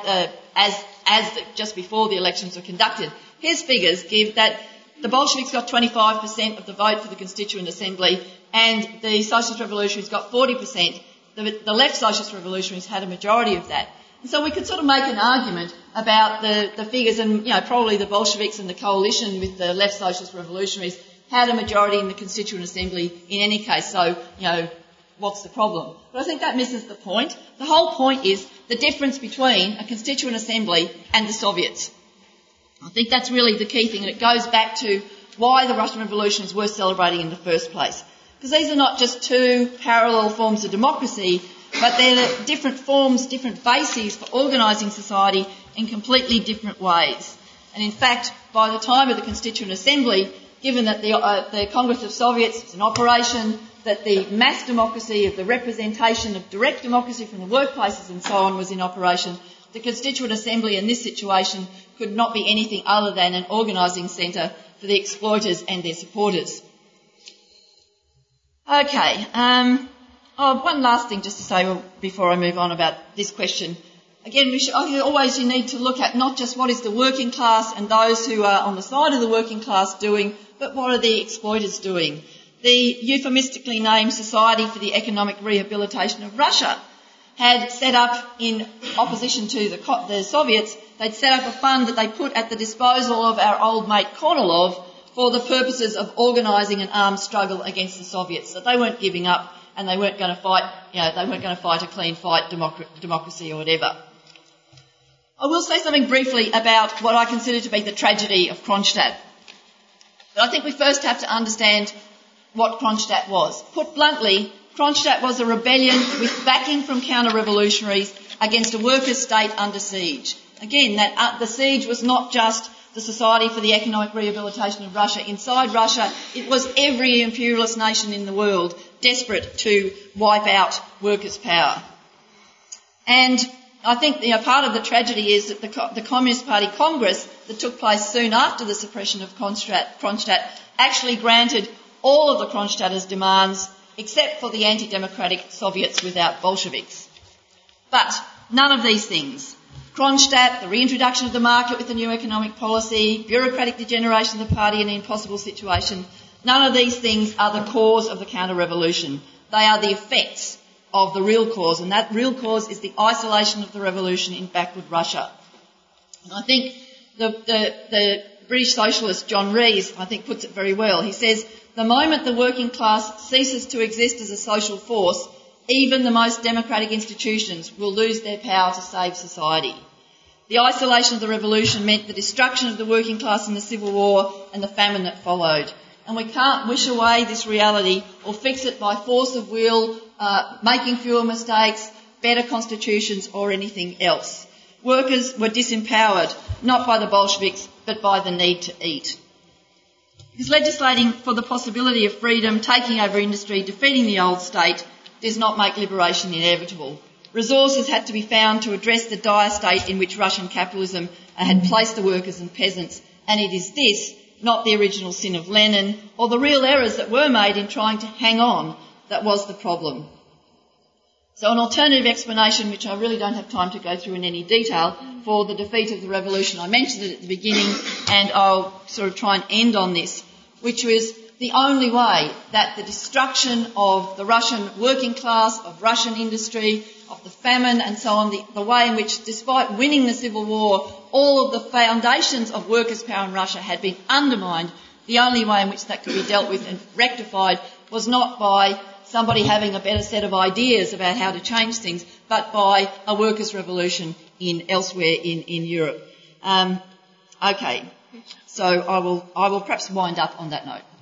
just before the elections were conducted. His figures give that the Bolsheviks got 25% of the vote for the Constituent Assembly, and the Socialist Revolutionaries got 40%. The left Socialist Revolutionaries had a majority of that. And so we could sort of make an argument about the figures, and probably the Bolsheviks and the coalition with the left Socialist Revolutionaries had a majority in the Constituent Assembly in any case. So, what's the problem? But I think that misses the point. The whole point is the difference between a Constituent Assembly and the Soviets. I think that's really the key thing, and it goes back to why the Russian Revolution is worth celebrating in the first place. Because these are not just two parallel forms of democracy, but they're different forms, different bases for organising society in completely different ways. And in fact, by the time of the Constituent Assembly, given that the Congress of Soviets was in operation, that the mass democracy of the representation of direct democracy from the workplaces and so on was in operation, the Constituent Assembly in this situation could not be anything other than an organising centre for the exploiters and their supporters. Okay, one last thing just to say before I move on about this question. Again, you need to look at not just what is the working class and those who are on the side of the working class doing, but what are the exploiters doing. The euphemistically named Society for the Economic Rehabilitation of Russia had set up, in opposition to the Soviets, they'd set up a fund that they put at the disposal of our old mate Kornilov for the purposes of organising an armed struggle against the Soviets. So they weren't giving up, and they weren't going to fight, they weren't going to fight a clean fight, democracy or whatever. I will say something briefly about what I consider to be the tragedy of Kronstadt. But I think we first have to understand what Kronstadt was. Put bluntly, Kronstadt was a rebellion with backing from counter-revolutionaries against a workers' state under siege. Again, the siege was not just the Society for the Economic Rehabilitation of Russia. Inside Russia, it was every imperialist nation in the world desperate to wipe out workers' power. And I think part of the tragedy is that the Communist Party Congress that took place soon after the suppression of Kronstadt actually granted all of the Kronstadters' demands except for the anti-democratic Soviets without Bolsheviks. But none of these things, Kronstadt, the reintroduction of the market with the new economic policy, bureaucratic degeneration of the party in an impossible situation. None of these things are the cause of the counter-revolution. They are the effects of the real cause, and that real cause is the isolation of the revolution in backward Russia. And I think the British socialist John Rees, I think, puts it very well. He says, the moment the working class ceases to exist as a social force, even the most democratic institutions will lose their power to save society. The isolation of the revolution meant the destruction of the working class in the Civil War and the famine that followed. And we can't wish away this reality or fix it by force of will, making fewer mistakes, better constitutions or anything else. Workers were disempowered, not by the Bolsheviks, but by the need to eat. Because legislating for the possibility of freedom, taking over industry, defeating the old state, does not make liberation inevitable. Resources had to be found to address the dire state in which Russian capitalism had placed the workers and peasants, and it is this, not the original sin of Lenin, or the real errors that were made in trying to hang on, that was the problem. So an alternative explanation, which I really don't have time to go through in any detail, for the defeat of the revolution, I mentioned it at the beginning, and I'll sort of try and end on this, which was the only way that the destruction of the Russian working class, of Russian industry, of the famine and so on, the way in which, despite winning the Civil War, all of the foundations of workers' power in Russia had been undermined, the only way in which that could be dealt with and rectified was not by somebody having a better set of ideas about how to change things, but by a workers' revolution elsewhere in Europe. Okay, so I will perhaps wind up on that note.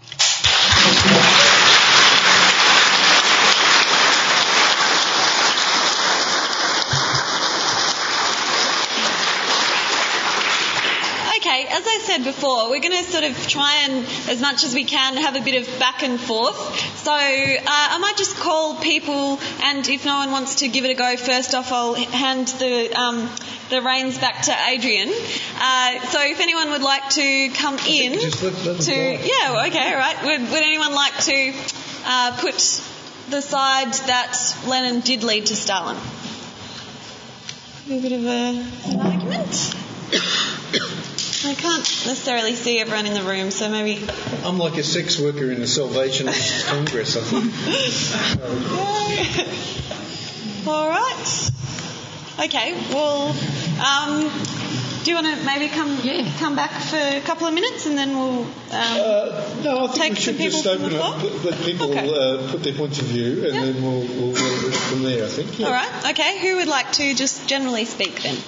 Okay, as I said before, we're going to sort of try and, as much as we can, have a bit of back and forth. So I might just call people, and if no one wants to give it a go, first off I'll hand the reins back to Adrian. So if anyone would like to come in to... Yeah, okay, all right. Would anyone like to put the side that Lenin did lead to Stalin? A bit of an argument? I can't necessarily see everyone in the room, so maybe... I'm like a sex worker in the Salvationist Congress, I think. All right. Okay, well, do you want to maybe come back for a couple of minutes and then we'll no, I think we should just open up, let people put their points of view, and then we'll go from there, I think. Yeah. All right, okay. Who would like to just generally speak then?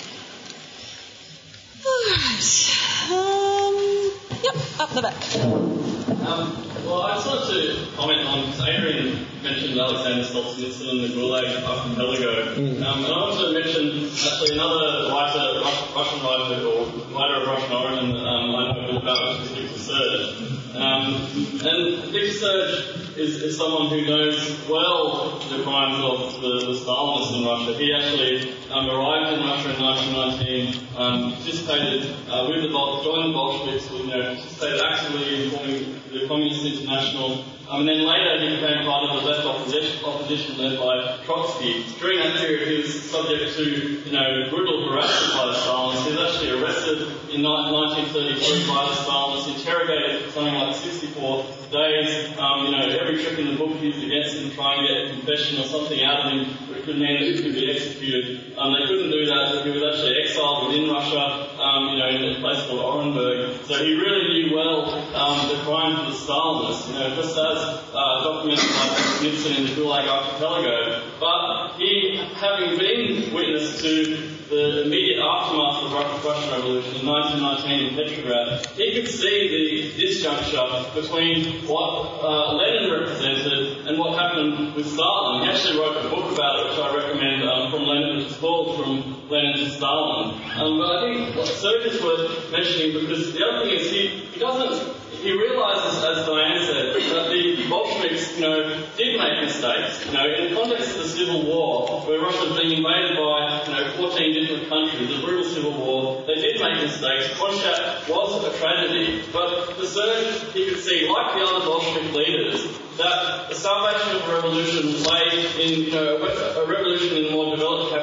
Yep, up the back. Well, I just wanted to comment on, because Adrian mentioned Alexander Solzhenitsyn and the Gulag Archipelago, and I wanted to mention actually another writer, Russian writer, or writer of Russian origin that I know a bit about, which is Victor Serge. And Victor Serge is someone who knows well the crimes of the Stalinists in Russia. He actually arrived in Russia in 1919, participated joined the Bolsheviks, participated actively in forming the Communist International, and then later he became part of the left opposition led by Trotsky. During that period he was subject to brutal harassment by the Stalinists. He was actually arrested in 1933 by the Stalinists, interrogated for something like 64 days. Every trick in the book used against him, trying to get a confession or something out of him which could mean that he could be executed. They couldn't do that. He was actually exiled within Russia, in a place called Orenburg. So he really knew well the crimes of the Stalinists, just as documented by Nixon in the Gulag Archipelago. But he, having been witness to the immediate aftermath of the Russian Revolution in 1919 in Petrograd, he could see the disjuncture between what Lenin represented and what happened with Stalin. He actually wrote a book about it, which I recommend, from Lenin, which is called From Lenin to Stalin. But I think what Serge is worth mentioning, because the other thing is he realises, as Diane said, that the Bolsheviks, did make mistakes. In the context of the Civil War, where Russia was being invaded by, 14 different countries, the brutal Civil War, they did make mistakes. Kronstadt was a tragedy, but for Serge, he could see, like the other Bolshevik leaders, that the salvation of a revolution lay in, a revolution in more developed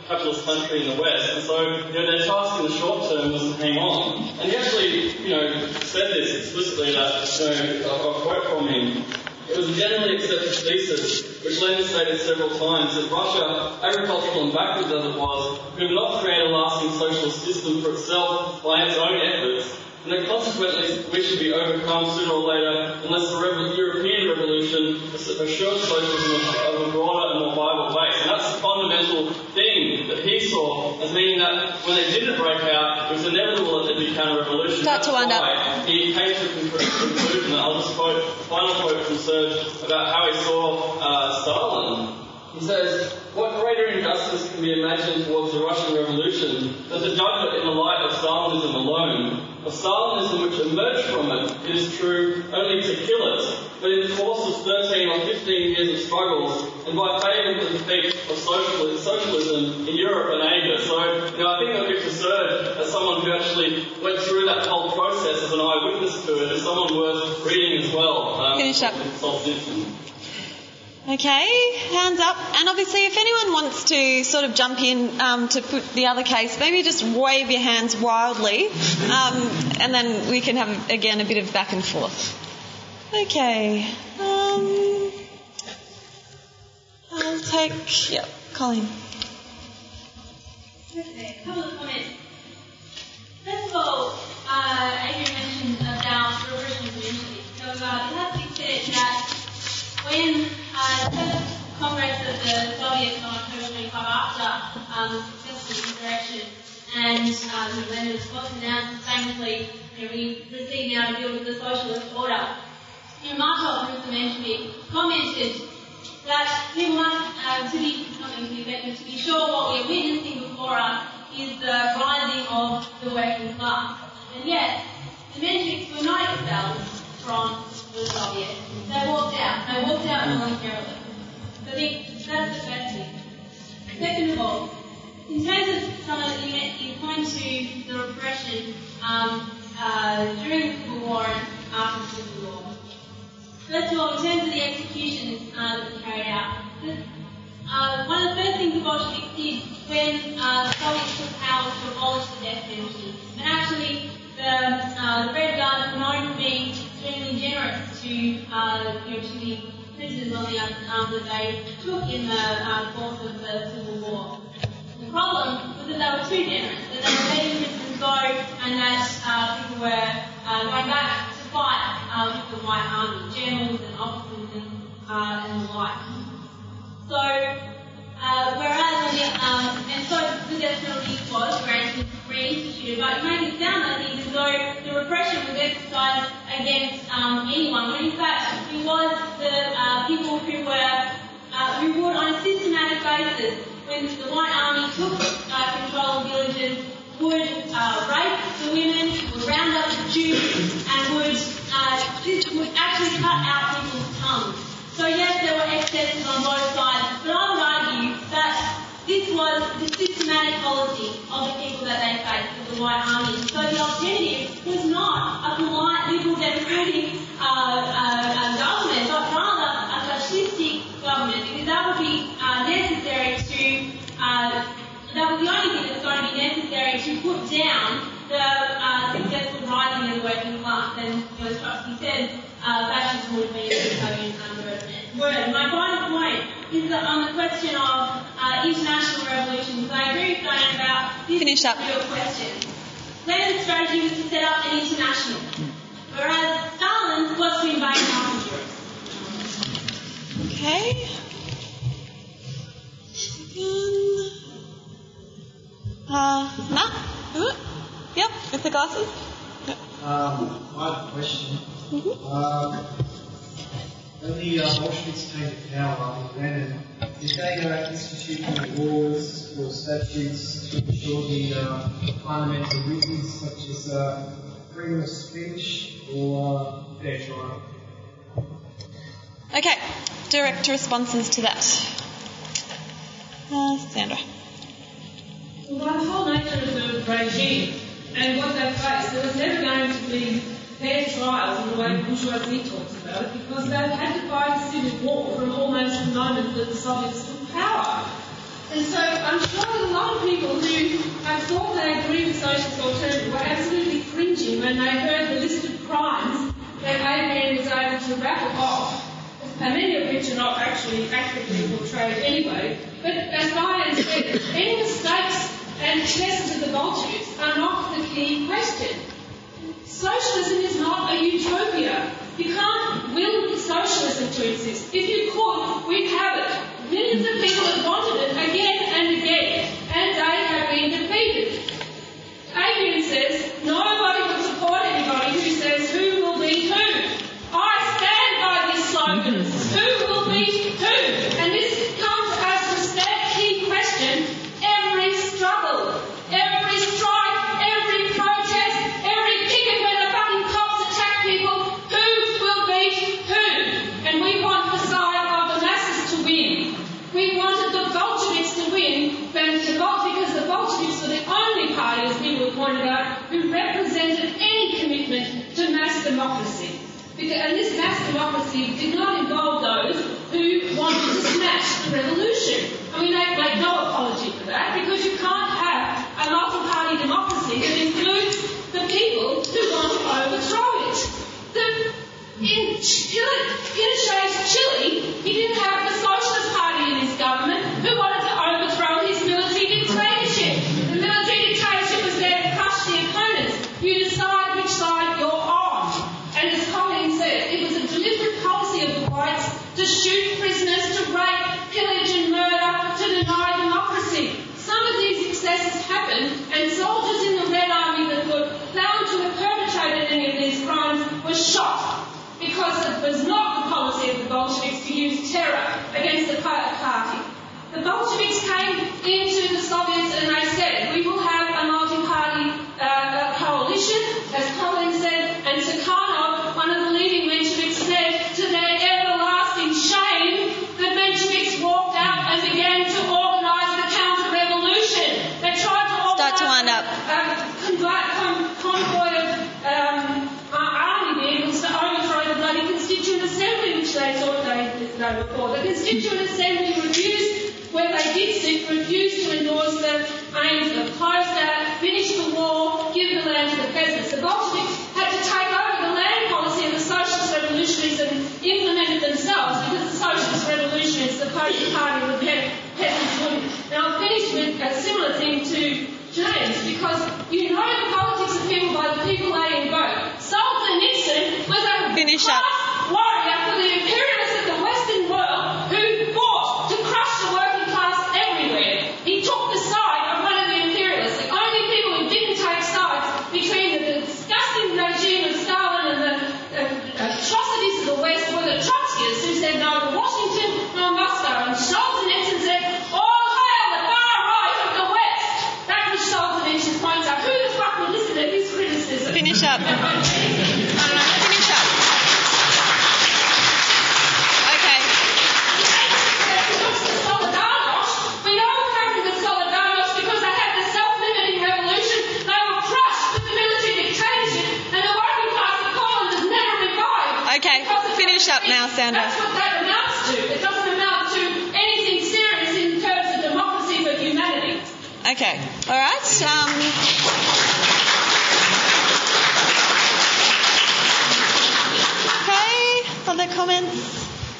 capitalist country in the West. And so, their task in the short term was to hang on. And he actually, said this explicitly that, I'll quote from him. It was a generally accepted thesis, which Lenin stated several times, that Russia, agricultural and backward as it was, could not create a lasting socialist system for itself by its own efforts, and that consequently we should be overcome sooner or later unless the European revolution assured socialism of a broader and more viable base. And that's the fundamental thing that he saw as meaning that when it didn't break out, it was inevitable that there'd be counter-revolution. Start to wind up. He came to a conclusion, and I'll just quote the final quote from Serge about how he saw Stalin. He says, "What greater injustice can be imagined towards the Russian Revolution than to judge it in the light of Stalinism alone? Of Stalinism which emerged from it, it is true, only to kill it, but in the course of 13 or 15 years of struggles, and by favour the defeat of socialism in Europe and Asia." So, I think that Victor Serge, as someone who actually went through that whole process as an eyewitness to it, is someone worth reading as well. Finish up. Okay, hands up. And obviously if anyone wants to sort of jump in to put the other case, maybe just wave your hands wildly and then we can have, again, a bit of back and forth. Okay. I'll take... Colleen. Okay, a couple of comments. First of all, Adrian mentioned about the reversion of initially. So it has to be said that when the first Congress of the Soviets on October 25 after successful insurrection and Lenin was announced famously, we proceed now to deal with the socialist order. Markov, Mr. Menschevik, commented that people must, to be sure what we are witnessing before us is the rising of the working class. And yet, the Mensheviks were not expelled from the Soviets. They walked out voluntarily. So I think that's the first thing. Second of all, in terms of some of you point to the repression during the Civil War and after the Civil War. First of all, in terms of the executions that were carried out, one of the first things the Bolsheviks did when the Soviets took power was to abolish the death penalty. And actually, the Red Guard were known for being extremely generous to the prisoners on the arms that they took in the course of the Civil War. The problem was that they were too generous, that they were letting prisoners go and that people were going back to fight with the White Army, generals and officers and the like. So, so the death penalty was reinstituted, but it made it sound, I think, as though the repression was exercised against anyone, when in fact it was the people who would, on a systematic basis, when the White Army took control of villages, would rape the women, would round up the Jews, and would actually cut out people's tongues. So yes, there were excesses on both sides, but I would argue that this was the systematic policy of the people that they faced, of the White Army. So the alternative was not a polite, liberal, democratic government, but rather a fascistic government, because that would be necessary to, that was the only thing that was going to be necessary to put down the successful rising of the working class. And as Trotsky said, fascism would have been a Soviet word. My final point is on the question of international revolutions. I agree with Diane about this particular question. Lenin's strategy was to set up an international, whereas Stalin's was to invade Northern Europe. Okay. Matt? Yep, with the glasses. I have a question. When the Bolsheviks came to power in Lenin, did they institute any laws or statutes to ensure the fundamental reasons such as freedom of speech or fair trial? Okay, direct responses to that. Sandra. Well, the whole nature of the regime and what they faced, there was never going to be fair trials in the way bourgeoisie talks about it, because they had to fight a civil war from almost the moment that the Soviets took power. And so I'm sure that a lot of people who have thought they agree with socialist alternative were absolutely cringing when they heard the list of crimes that Adrian was able to rattle off, and many of which are not actually accurately portrayed anyway. But as Diane said, any mistakes and excesses of the Bolsheviks are not the key question. Socialism is not a utopia. You can't will socialism to exist. If you could, we'd have it. Millions of people have wanted it again and again, and they have been defeated. Adrian says, nobody would support anybody who says who will be who. I stand by this slogan, who will be who? And this comes as the key question. Every struggle, every strike, every protest, every picket when the fucking cops attack people, who will beat who? And we want the side of the masses to win. We wanted the Bolsheviks to win because the Bolsheviks were the only party, as people have pointed out, who represented any commitment to mass democracy. And this mass democracy did not involve those who wanted to smash the revolution. I mean, they make no apology for that, because you can't have a multi-party democracy that includes the people who want to overthrow it. In Pinochet's Chile, he didn't have the Socialist Party in his government who wanted to overthrow his military dictatorship. The military dictatorship was there to crush the opponents. You decide which side you're on. And as Colleen said, it was a deliberate policy of the whites to shoot prisoners, to rape, pillage and murder, to deny democracy. Some of these excesses happened, and soldiers in the Red Army that were found to have perpetrated any of these crimes were shot, because it was not the policy of the Bolsheviks to use terror against the party. The Bolsheviks came into the Soviets and they said, we will have a multi-party coalition, as Colin said, and Sukhanov, one of the leading Mensheviks, said, to their everlasting shame, the Mensheviks walked out and began to organise the counter-revolution. They tried to organise a convoy of army vehicles to overthrow the bloody Constituent Assembly, which they thought they were for. The Constituent Assembly refused, where they did sit, refused to endorse the aims of close that, finish the war, give the land to the peasants. The Bolsheviks had to take over the land policy of the socialist revolutionaries and implement it themselves, because the socialist revolutionaries, the party with peasants wouldn't. Now I've finished with a similar thing to James, because you know the politics of people by the people they invoke. Solzhenitsyn was a class warrior for the imperialists of the Western world who fought to crush the working class everywhere. He took the side of one of the imperialists. The only people who didn't take sides between the disgusting regime of Stalin and the atrocities of the West were the Trotskyists, who said no to Washington, no Moscow. And Solzhenitsyn said, all hail the far right of the West. That was Solzhenitsyn's point out. Who the fuck would listen to his criticism? Finish up. Finish up. Okay. We know what happened with Solidarność because they had the self-limiting revolution. They were crushed with the military dictatorship, and the working class of Poland has never revived. Okay, finish up now, Sandra. That's what that amounts to. It doesn't amount to anything serious in terms of democracy for humanity. Okay, all right. Okay, other comments?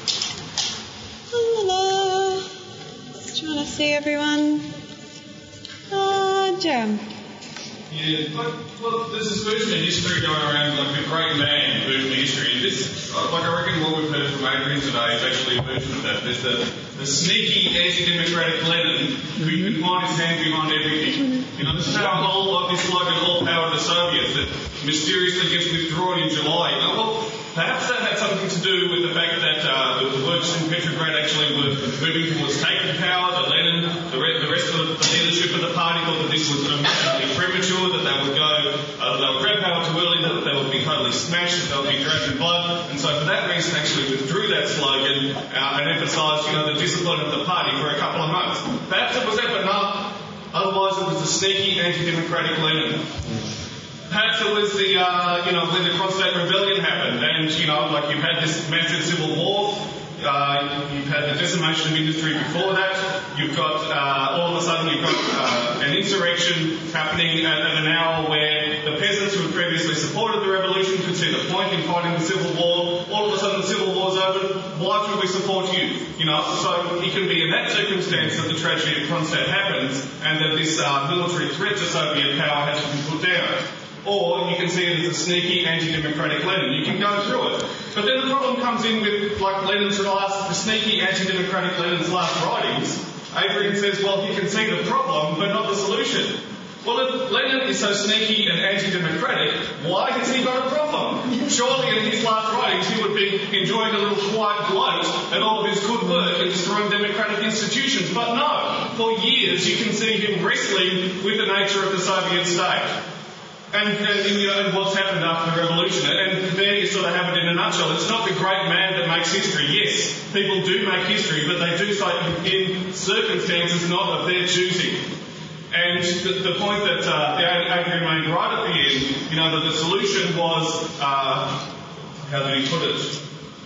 Just trying to see everyone. Jerem. Yeah, well, there's this version of history going around, like the great man version of history. And this, I reckon what we've heard from Adrian today is actually a version of that. There's the sneaky anti-democratic Lenin who you can hide his hand behind everything. You know, this is how this slogan, all power to the Soviets, that mysteriously gets withdrawn in July. You know, well, perhaps that had something to do with the fact that the works in Petrograd actually were moving towards taking power, that Lenin, the rest of the leadership of the party thought that this was unfortunately premature, that they would grab power too early, that they would be totally smashed, that they would be dragged in blood, and so for that reason actually withdrew that slogan and emphasised, the discipline of the party for a couple of months. Perhaps it was that, but no. Otherwise it was the sneaky anti-democratic Lenin. Perhaps it was when the Kronstadt Rebellion happened, and you've had this massive civil war. You've had the decimation of industry before that. you've got all of a sudden you've got an insurrection happening at an hour where the peasants who had previously supported the revolution could see the point in fighting the civil war. All of a sudden the civil war's over. Why should we support you? So it can be in that circumstance that the tragedy at Kronstadt happens, and that this military threat to Soviet power has to be put down. Or you can see it as a sneaky anti-democratic Lenin. You can go through it. But then the problem comes in with, like, the sneaky anti-democratic Lenin's last writings. Adrian says, well, he can see the problem, but not the solution. Well, if Lenin is so sneaky and anti-democratic, why has he got a problem? Surely in his last writings he would be enjoying a little quiet gloat at all of his good work in destroying democratic institutions. But no, for years you can see him wrestling with the nature of the Soviet state. And what's happened after the revolution. And there you sort of have it in a nutshell. It's not the great man that makes history. Yes, people do make history, but they do so in circumstances not of their choosing. And the point that Adrian made right at the end, that the solution was, how did he put it?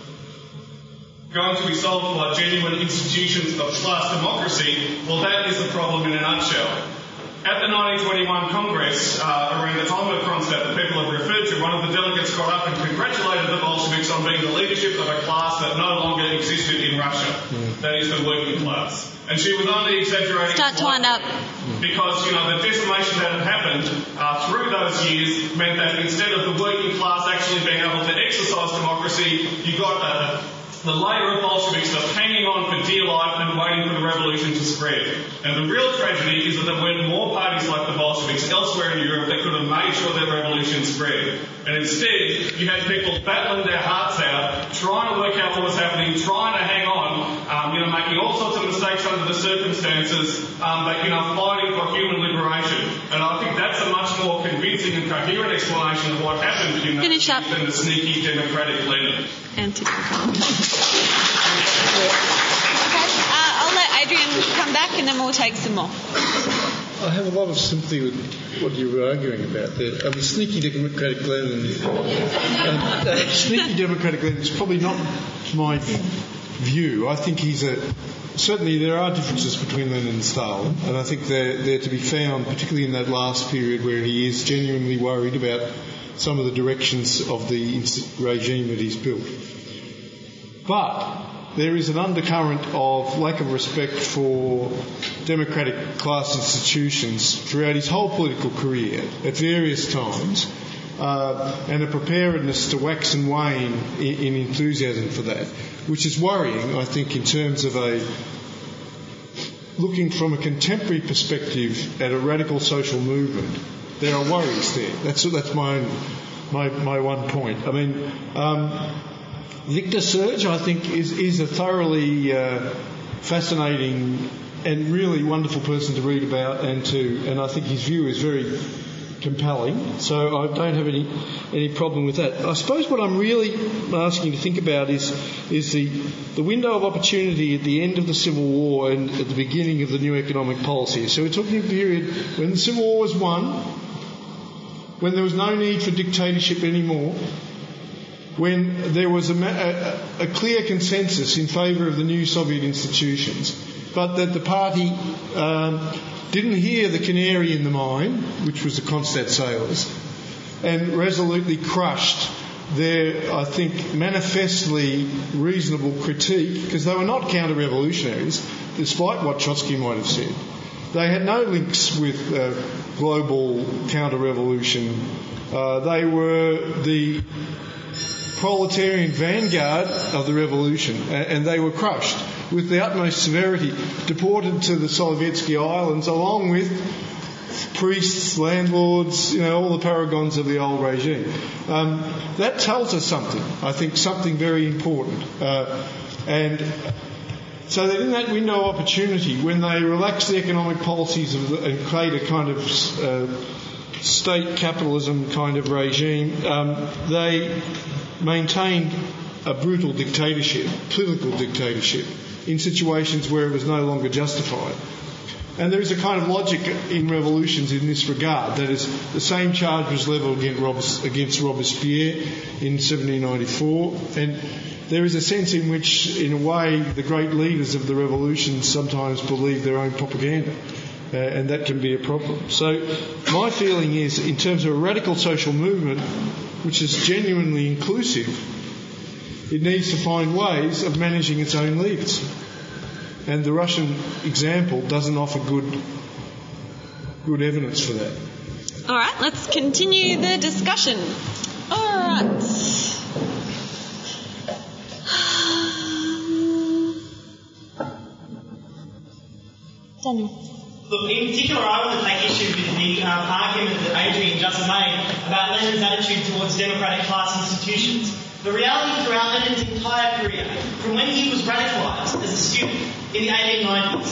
Going to be solved by genuine institutions of class democracy. Well, that is the problem in a nutshell. At the 1921 Congress, around the time of Kronstadt that people have referred to, one of the delegates got up and congratulated the Bolsheviks on being the leadership of a class that no longer existed in Russia. That is the working class. And she was only exaggerating because, the decimation that had happened through those years meant that instead of the working class actually being able to exercise democracy, you got the layer of Bolsheviks that hanging on for dear life and waiting for the revolution to spread. And the real tragedy is that there weren't more parties like the Bolsheviks elsewhere in Europe that could have made sure that revolution spread. And instead, you had people battling their hearts out, trying to work out what was happening, trying to hang on, making all sorts of mistakes under the circumstances, but, fighting for human liberation. And I think that's a much more convincing and coherent explanation of what happened in that than the sneaky democratic Lenin. I'll let Adrian come back and then we'll take some more. I have a lot of sympathy with what you were arguing about there. Sneaky democratic Lenin. Sneaky democratic Lenin is probably not my view. I think certainly there are differences between Lenin and Stalin, and I think they're to be found, particularly in that last period where he is genuinely worried about some of the directions of the regime that he's built. But there is an undercurrent of lack of respect for democratic class institutions throughout his whole political career at various times, and a preparedness to wax and wane in enthusiasm for that, which is worrying, I think, in terms of looking from a contemporary perspective at a radical social movement. There are worries there. That's my one point. Victor Serge, I think, is a thoroughly fascinating and really wonderful person to read about, and I think his view is very compelling. So I don't have any problem with that. I suppose what I'm really asking you to think about is the window of opportunity at the end of the Civil War and at the beginning of the new economic policy. So we're talking a period when the Civil War was won, when there was no need for dictatorship anymore, when there was a clear consensus in favour of the new Soviet institutions, but that the party didn't hear the canary in the mine, which was the Kronstadt sailors, and resolutely crushed their, I think, manifestly reasonable critique, because they were not counter-revolutionaries, despite what Trotsky might have said. They had no links with global counter-revolution. They were the proletarian vanguard of the revolution, and they were crushed with the utmost severity, deported to the Sovietsky Islands along with priests, landlords, all the paragons of the old regime. That tells us something, I think, something very important. And so that in that window of opportunity, when they relaxed the economic policies and create a kind of state capitalism kind of regime, they maintained a brutal dictatorship, political dictatorship, in situations where it was no longer justified. And there is a kind of logic in revolutions in this regard. That is, the same charge was levelled against Robespierre in 1794, and there is a sense in which, in a way, the great leaders of the revolution sometimes believe their own propaganda. And that can be a problem. So my feeling is, in terms of a radical social movement which is genuinely inclusive, it needs to find ways of managing its own leaders. And the Russian example doesn't offer good evidence for that. All right, let's continue the discussion. All right. Daniel. Look, in particular, I want to take issue with the argument that Adrian just made about Lenin's attitude towards democratic class institutions. The reality throughout Lenin's entire career, from when he was radicalised as a student in the 1890s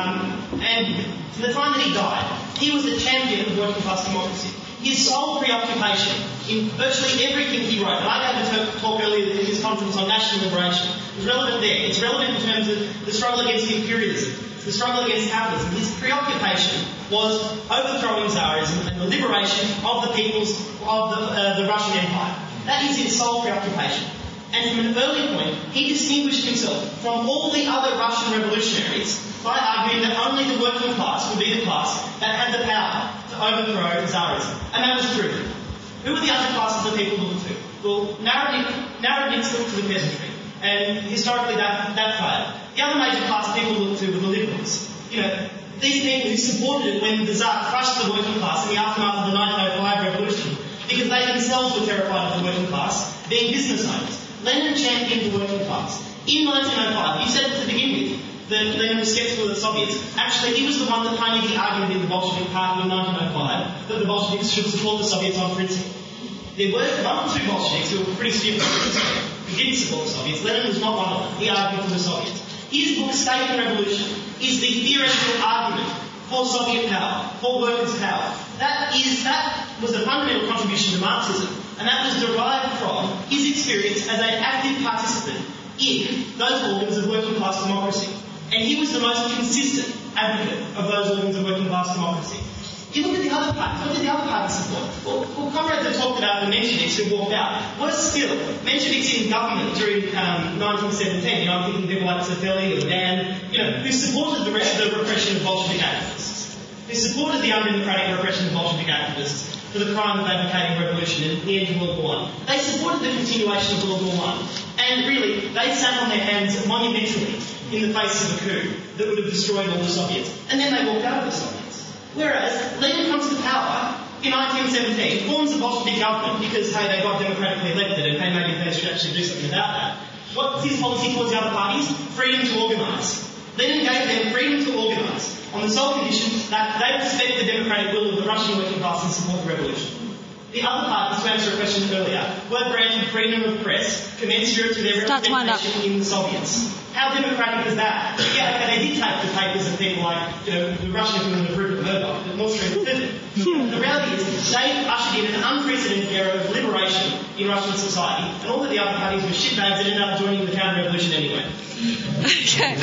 and to the time that he died, he was a champion of working class democracy. His sole preoccupation in virtually everything he wrote, and I gave a talk earlier in his conference on national liberation, was relevant there. It's relevant in terms of the struggle against imperialism, the struggle against capitalism. His preoccupation was overthrowing Tsarism and the liberation of the peoples of the Russian Empire. That is his sole preoccupation. And from an early point, he distinguished himself from all the other Russian revolutionaries by arguing that only the working class would be the class that had the power to overthrow Tsarism. And that was true. Who were the other classes that people looked to? Well, Narodniks looked to the peasantry, and historically that failed. The other major class people looked to were the liberals. You know, these people who supported it when the Tsar crushed the working class in the aftermath of the 1905 revolution, because they themselves were terrified of the working class being business owners. Lenin championed the working class. In 1905, you said to begin with that Lenin was sceptical of the Soviets. Actually, he was the one that pioneered the argument in the Bolshevik Party in 1905 that the Bolsheviks should support the Soviets on principle. There were one or two Bolsheviks who were pretty stupid on principle, who didn't support the Soviets. Lenin was not one of them. He argued for the Soviets. His book, State and Revolution, is the theoretical argument for Soviet power, for workers' power. That was a fundamental contribution to Marxism, and that was derived from his experience as an active participant in those organs of working class democracy. And he was the most consistent advocate of those organs of working class democracy. You look at the other parties. What did the other parties support? Well, comrades have talked about the Mensheviks who walked out. Worse still, Mensheviks in government during 1917, you know, I'm thinking people like Zafeli or Dan, you know, who supported the repression of Bolshevik activists, who supported the undemocratic repression of Bolshevik activists for the crime of advocating revolution in the end of World War I. They supported the continuation of World War I. And really, they sat on their hands monumentally in the face of a coup that would have destroyed all the Soviets. And then they walked out of the Soviets. Whereas Lenin comes to power in 1917, forms a Bolshevik government because, hey, they got democratically elected and, hey, maybe they should actually do something about that. What's his policy towards the other parties? Freedom to organise. Lenin gave them freedom to organise on the sole condition that they respect the democratic will of the Russian working class and support the revolution. The other parties, to answer a question earlier, were granted freedom of press commensurate to their representation in the Soviets. How democratic is that? Yeah, okay, they did take the papers of people like, you know, the Russian equivalent of Rupert Murdoch, but Nord Stream 2. The reality is they ushered in an unprecedented era of liberation in Russian society, and all of the other parties were shitbags that ended up joining the counter-revolution anyway. Okay.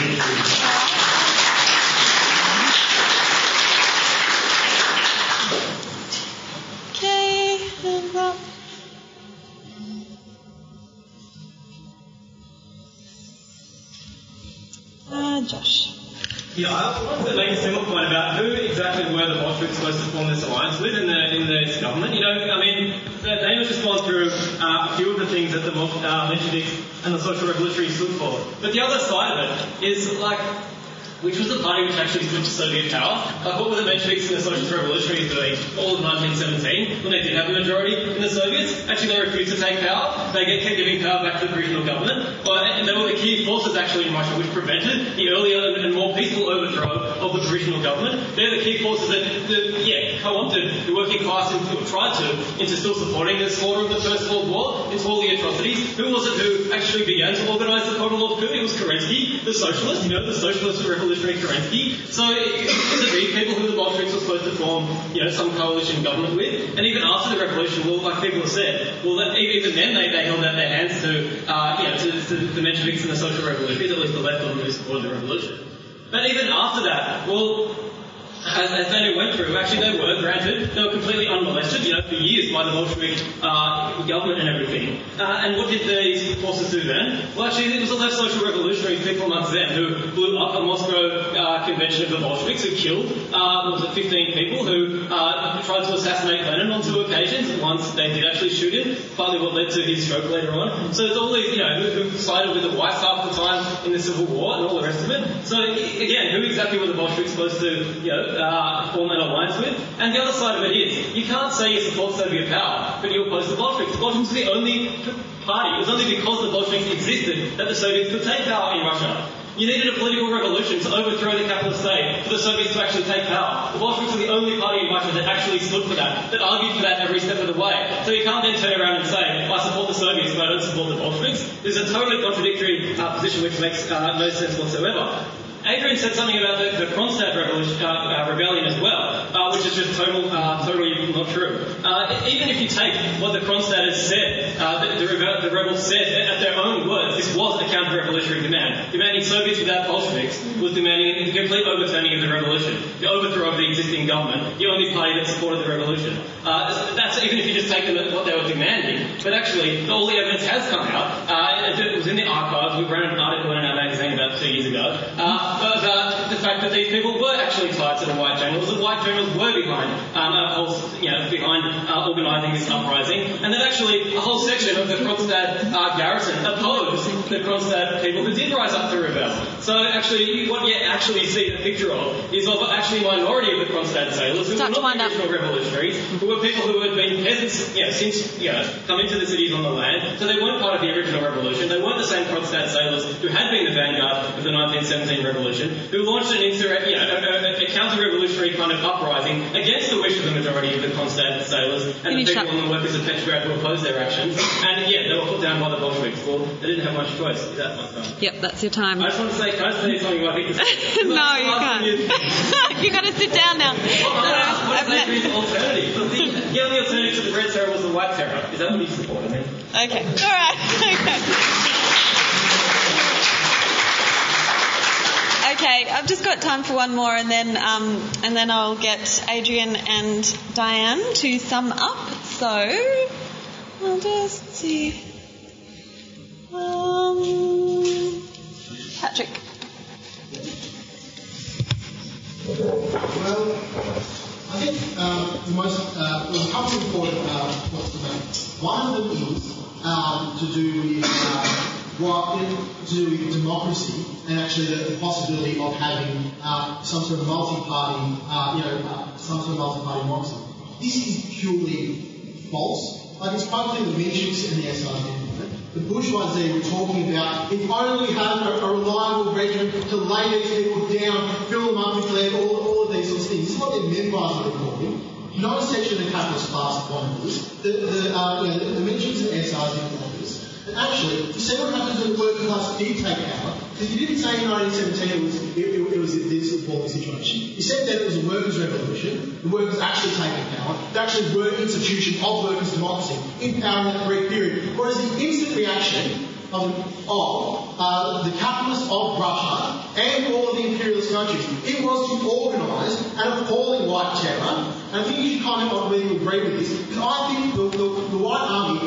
Josh. Yeah, I wanted to make a similar point about who exactly were the Bolsheviks supposed to form this alliance with in this government. You know, I mean, Daniel's just gone through a few of the things that the Mensheviks and the Social Revolutionaries stood for. But the other side of it is, like, which was the party which actually stood to Soviet power. Like, what were the Mensheviks and the Socialist Revolutionaries doing all of 1917 when they did have a majority in the Soviets? Actually, they refused to take power. They kept giving power back to the provisional government. And they were the key forces actually in Russia which prevented the earlier and more peaceful overthrow of the provisional government. They're the key forces that co-opted the working class and tried to into still supporting the slaughter of the First World War, into all the atrocities. Who was it who actually began to organise the Kornilov coup? It was Kerensky, the socialist, the socialist revolutionary Kerensky. So it's these people who the Bolsheviks were supposed to form, some coalition government with. And even after the revolution, well, like people have said, well, even then they held out their hands to the Mensheviks and the Social Revolutionaries, at least the left of them who supported the revolution. But even after that, well, as they went through, actually they were granted, they were completely unmolested, for years by the Bolshevik government and everything. And what did these forces do then? Well, actually, it was the left social revolutionaries a couple of months then who blew up a Moscow convention of the Bolsheviks, who killed 15 people, who tried to assassinate Lenin on 2 occasions, and once they did actually shoot him, partly what led to his stroke later on. So there's all these, who sided with the whites half the time in the Civil War and all the rest of it. So again, who exactly were the Bolsheviks supposed to, form an alliance with? And the other side of it is, you can't say you support Soviet power, but you oppose the Bolsheviks. The Bolsheviks were the only party. It was only because the Bolsheviks existed that the Soviets could take power in Russia. You needed a political revolution to overthrow the capitalist state for the Soviets to actually take power. The Bolsheviks were the only party in Russia that actually stood for that argued for that every step of the way. So you can't then turn around and say, I support the Soviets, but I don't support the Bolsheviks. There's a totally contradictory position which makes no sense whatsoever. Adrian said something about the Kronstadt rebellion as well, which is just totally not true. Even if you take what the Kronstadters said, the rebels said at their own words, this was a counter-revolutionary demand. Demanding Soviets without Bolsheviks was demanding a complete overturning of the revolution, the overthrow of the existing government, the only party that supported the revolution. That's even if you just take them at what they were demanding. But actually, all the evidence has come out. It was in the archives. We ran an article in our magazine about 2 years ago. About the fact that these people were actually tied to the white generals. The white generals were behind organising this uprising, and that actually a whole section of the Kronstadt garrison opposed the Kronstadt people who did rise up to rebel. So actually, what you actually see the picture of is of actually a minority of the Kronstadt sailors who were not the original revolutionaries, who were people who had been peasants, since come into the cities on the land. So they weren't part of the original revolution. They weren't the same Kronstadt sailors who had been the vanguard of the 1917 revolution, who launched a counter-revolutionary kind of uprising against the wish of the majority of the Kronstadt sailors and the people and the workers of Petrograd who opposed their actions. And they were put down by the Bolsheviks. Well, they didn't have much choice. Is that my time? Yep, that's your time. I just want to say, can I say something I think is... No, you can't. You've got to sit down now. What is Adrian's alternative? The only alternative to the Red Terror was the White Terror. Is that what he supported? Okay. All right. Okay, I've just got time for one more, and then I'll get Adrian and Diane to sum up. So I'll just see. Patrick. Well, I think the most a couple of important points to make. One of them is to do with democracy and actually the possibility of having some sort of multi-party, democracy. This is purely false. It's quite clear the Mensheviks and the SRD. The bourgeoisie were talking about if only we had a reliable regime to lay these people down, fill them up with lead, all of these sorts of things. This is what their memoirs are recording. No section of the capitalist class wanted this. The Mensheviks and SRs didn't want this. And actually, you see what happens when the working class did take power. Because you didn't say in 1917 it was this appalling situation. You said that it was a workers' revolution. The workers actually taking power. They actually were an institution of workers' democracy in power in that brief period. Whereas the instant reaction of the capitalists of Russia and all of the imperialist countries, it was to organise an appalling white terror. And I think you should comment on whether you agree with this, because I think the White Army,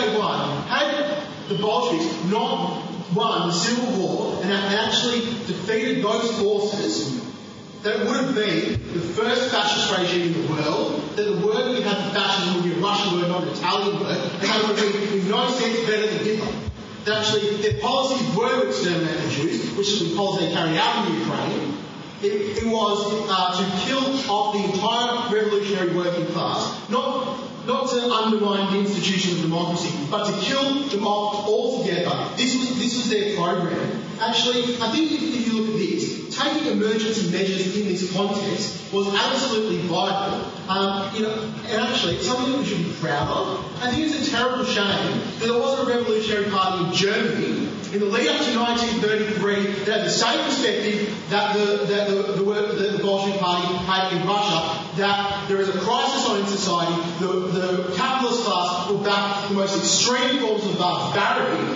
had the Bolsheviks not won the Civil War and actually defeated those forces, that would have been the first fascist regime in the world, that the word we had for fascism would be a Russian word, not an Italian word, and they would have been in no sense better than Hitler. That actually their policies were to exterminate the Jews, which is the policy they carried out in Ukraine. It was to kill off the entire revolutionary working class, not to undermine the institution of democracy, but to kill them off altogether. This was their program. Actually, I think if you look at this, taking emergency measures in this context was absolutely vital. And actually, it's something that we should be proud of. I think it's a terrible shame that there wasn't a revolutionary party in Germany in the lead up to 1933 that had the same perspective that the Bolshevik Party had in Russia, that there is a crisis on in society, the capitalist class will back the most extreme forms of barbarity,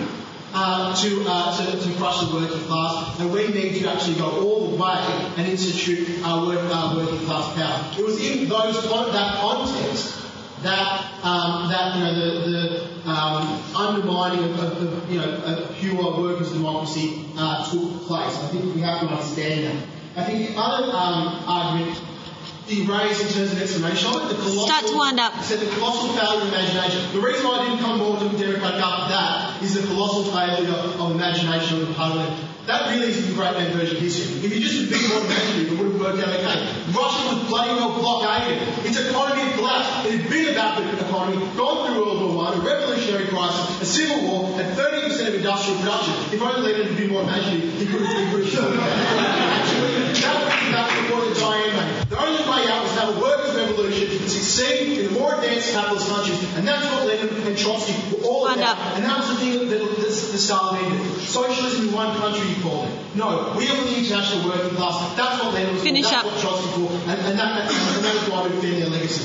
to crush the working class, and we need to actually go all the way and institute our working class power. It was in that context that the undermining of pure workers' democracy took place. I think we have to understand that. I think the other argument he raised in terms of explanation of it, Start to wind up. Said the colossal failure of imagination. The reason I didn't come more to the Democratic after that is the colossal failure of imagination of the Parliament. That really is the great man version of history. If you just a bit more imaginative, it would have worked out okay. Russia was bloody well blockaded. Its economy had collapsed. It had been about the economy, gone through World War I, a revolutionary crisis, a civil war, had 30% of industrial production. If only Lenin had been more imaginative, he could have shown actually, that was the point that Diane made. The only way out was to have a workers' revolution to succeed in the more advanced capitalist countries, and that's what Lenin and Trotsky were all about. And that was the thing that the Stalin ended. Socialism in one country, you call it. No, we are the international working class. That's what Lenin was for. That's what Trotsky for, and that is why we defend their legacy.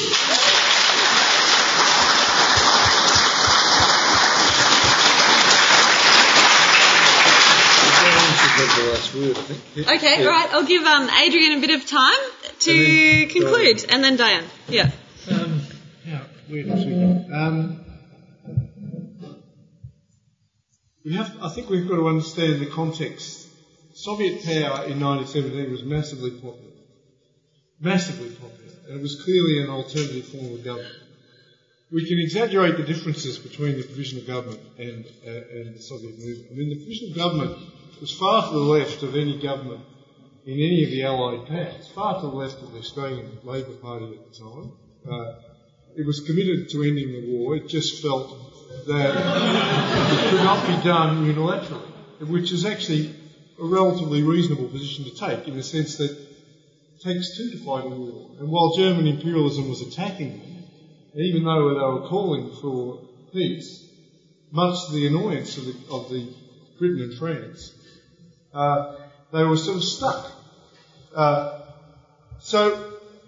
Okay, right. I'll give Adrian a bit of time to conclude, and then Diane. Yeah. I think we've got to understand the context. Soviet power in 1917 was massively popular, and it was clearly an alternative form of government. We can exaggerate the differences between the provisional government and the Soviet movement. I mean, the provisional government was far to the left of any government in any of the Allied powers, far to the left of the Australian Labor Party at the time. It was committed to ending the war. It just felt that it could not be done unilaterally, which is actually a relatively reasonable position to take, in the sense that it takes two to fight a war. And while German imperialism was attacking them, even though they were calling for peace, much to the annoyance of the Britain and France, they were sort of stuck. So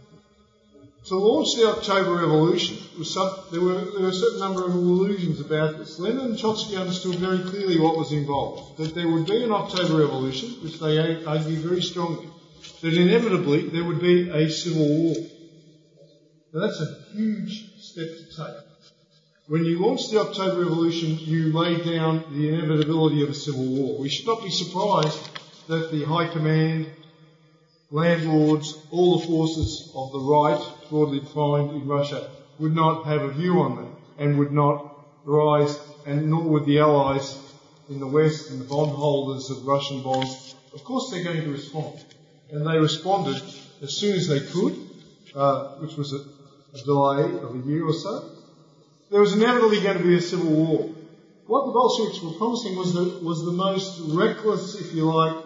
to launch the October Revolution, there were a certain number of illusions about this. Lenin and Trotsky understood very clearly what was involved, that there would be an October Revolution, which they argued very strongly, that inevitably there would be a civil war. Now that's a huge step to take. When you launch the October Revolution, you lay down the inevitability of a civil war. We should not be surprised that the High Command, landlords, all the forces of the right, broadly defined in Russia, would not have a view on that and would not rise, and nor would the Allies in the West and the bondholders of Russian bonds. Of course they're going to respond. And they responded as soon as they could, which was a delay of a year or so. There was inevitably going to be a civil war. What the Bolsheviks were promising was the most reckless, if you like,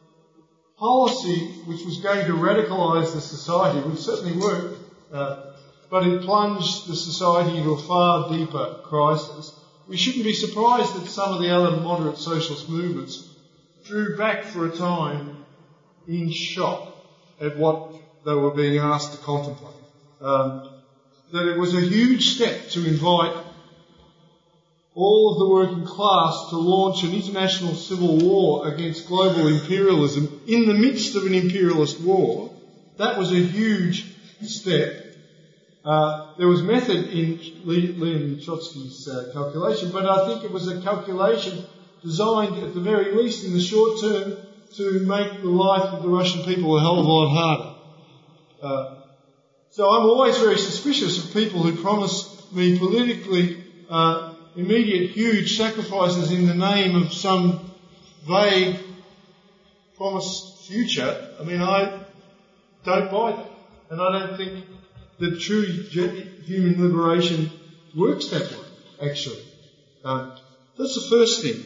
policy which was going to radicalise the society, which certainly worked, but it plunged the society into a far deeper crisis. We shouldn't be surprised that some of the other moderate socialist movements drew back for a time in shock at what they were being asked to contemplate. That it was a huge step to invite all of the working class to launch an international civil war against global imperialism in the midst of an imperialist war. That was a huge step. There was method in Lenin Trotsky's calculation, but I think it was a calculation designed at the very least in the short term to make the life of the Russian people a hell of a lot harder. So I'm always very suspicious of people who promise me politically immediate huge sacrifices in the name of some vague promised future. I mean, I don't buy that. And I don't think that true human liberation works that way, actually. That's the first thing.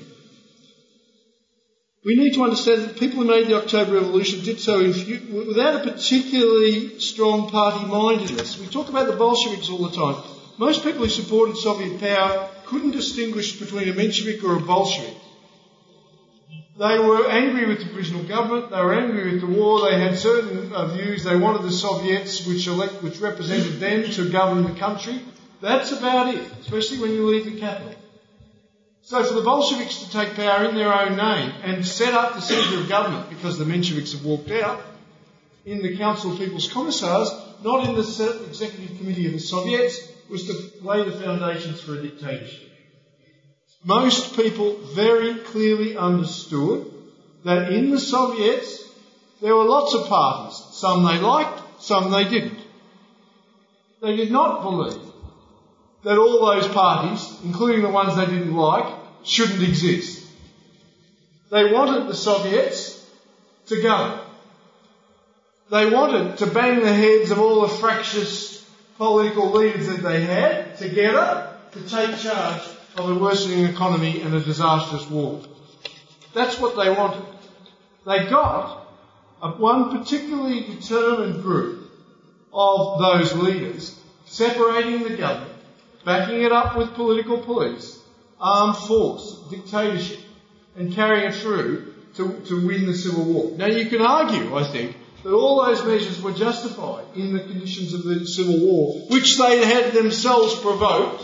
We need to understand that people who made the October Revolution did so without a particularly strong party mindedness. We talk about the Bolsheviks all the time. Most people who supported Soviet power couldn't distinguish between a Menshevik or a Bolshevik. They were angry with the provisional government, they were angry with the war, they had certain views, they wanted the Soviets, which represented them, to govern the country. That's about it, especially when you leave the capital. So for the Bolsheviks to take power in their own name and set up the centre of government, because the Mensheviks have walked out, in the Council of People's Commissars, not in the Executive Committee of the Soviets, was to lay the foundations for a dictatorship. Most people very clearly understood that in the Soviets there were lots of parties. Some they liked, some they didn't. They did not believe that all those parties, including the ones they didn't like, shouldn't exist. They wanted the Soviets to go. They wanted to bang the heads of all the fractious political leaders that they had together to take charge of a worsening economy and a disastrous war. That's what they wanted. They got one particularly determined group of those leaders separating the government, backing it up with political police, armed force, dictatorship, and carrying it through to win the Civil War. Now you can argue, I think, that all those measures were justified in the conditions of the Civil War, which they had themselves provoked.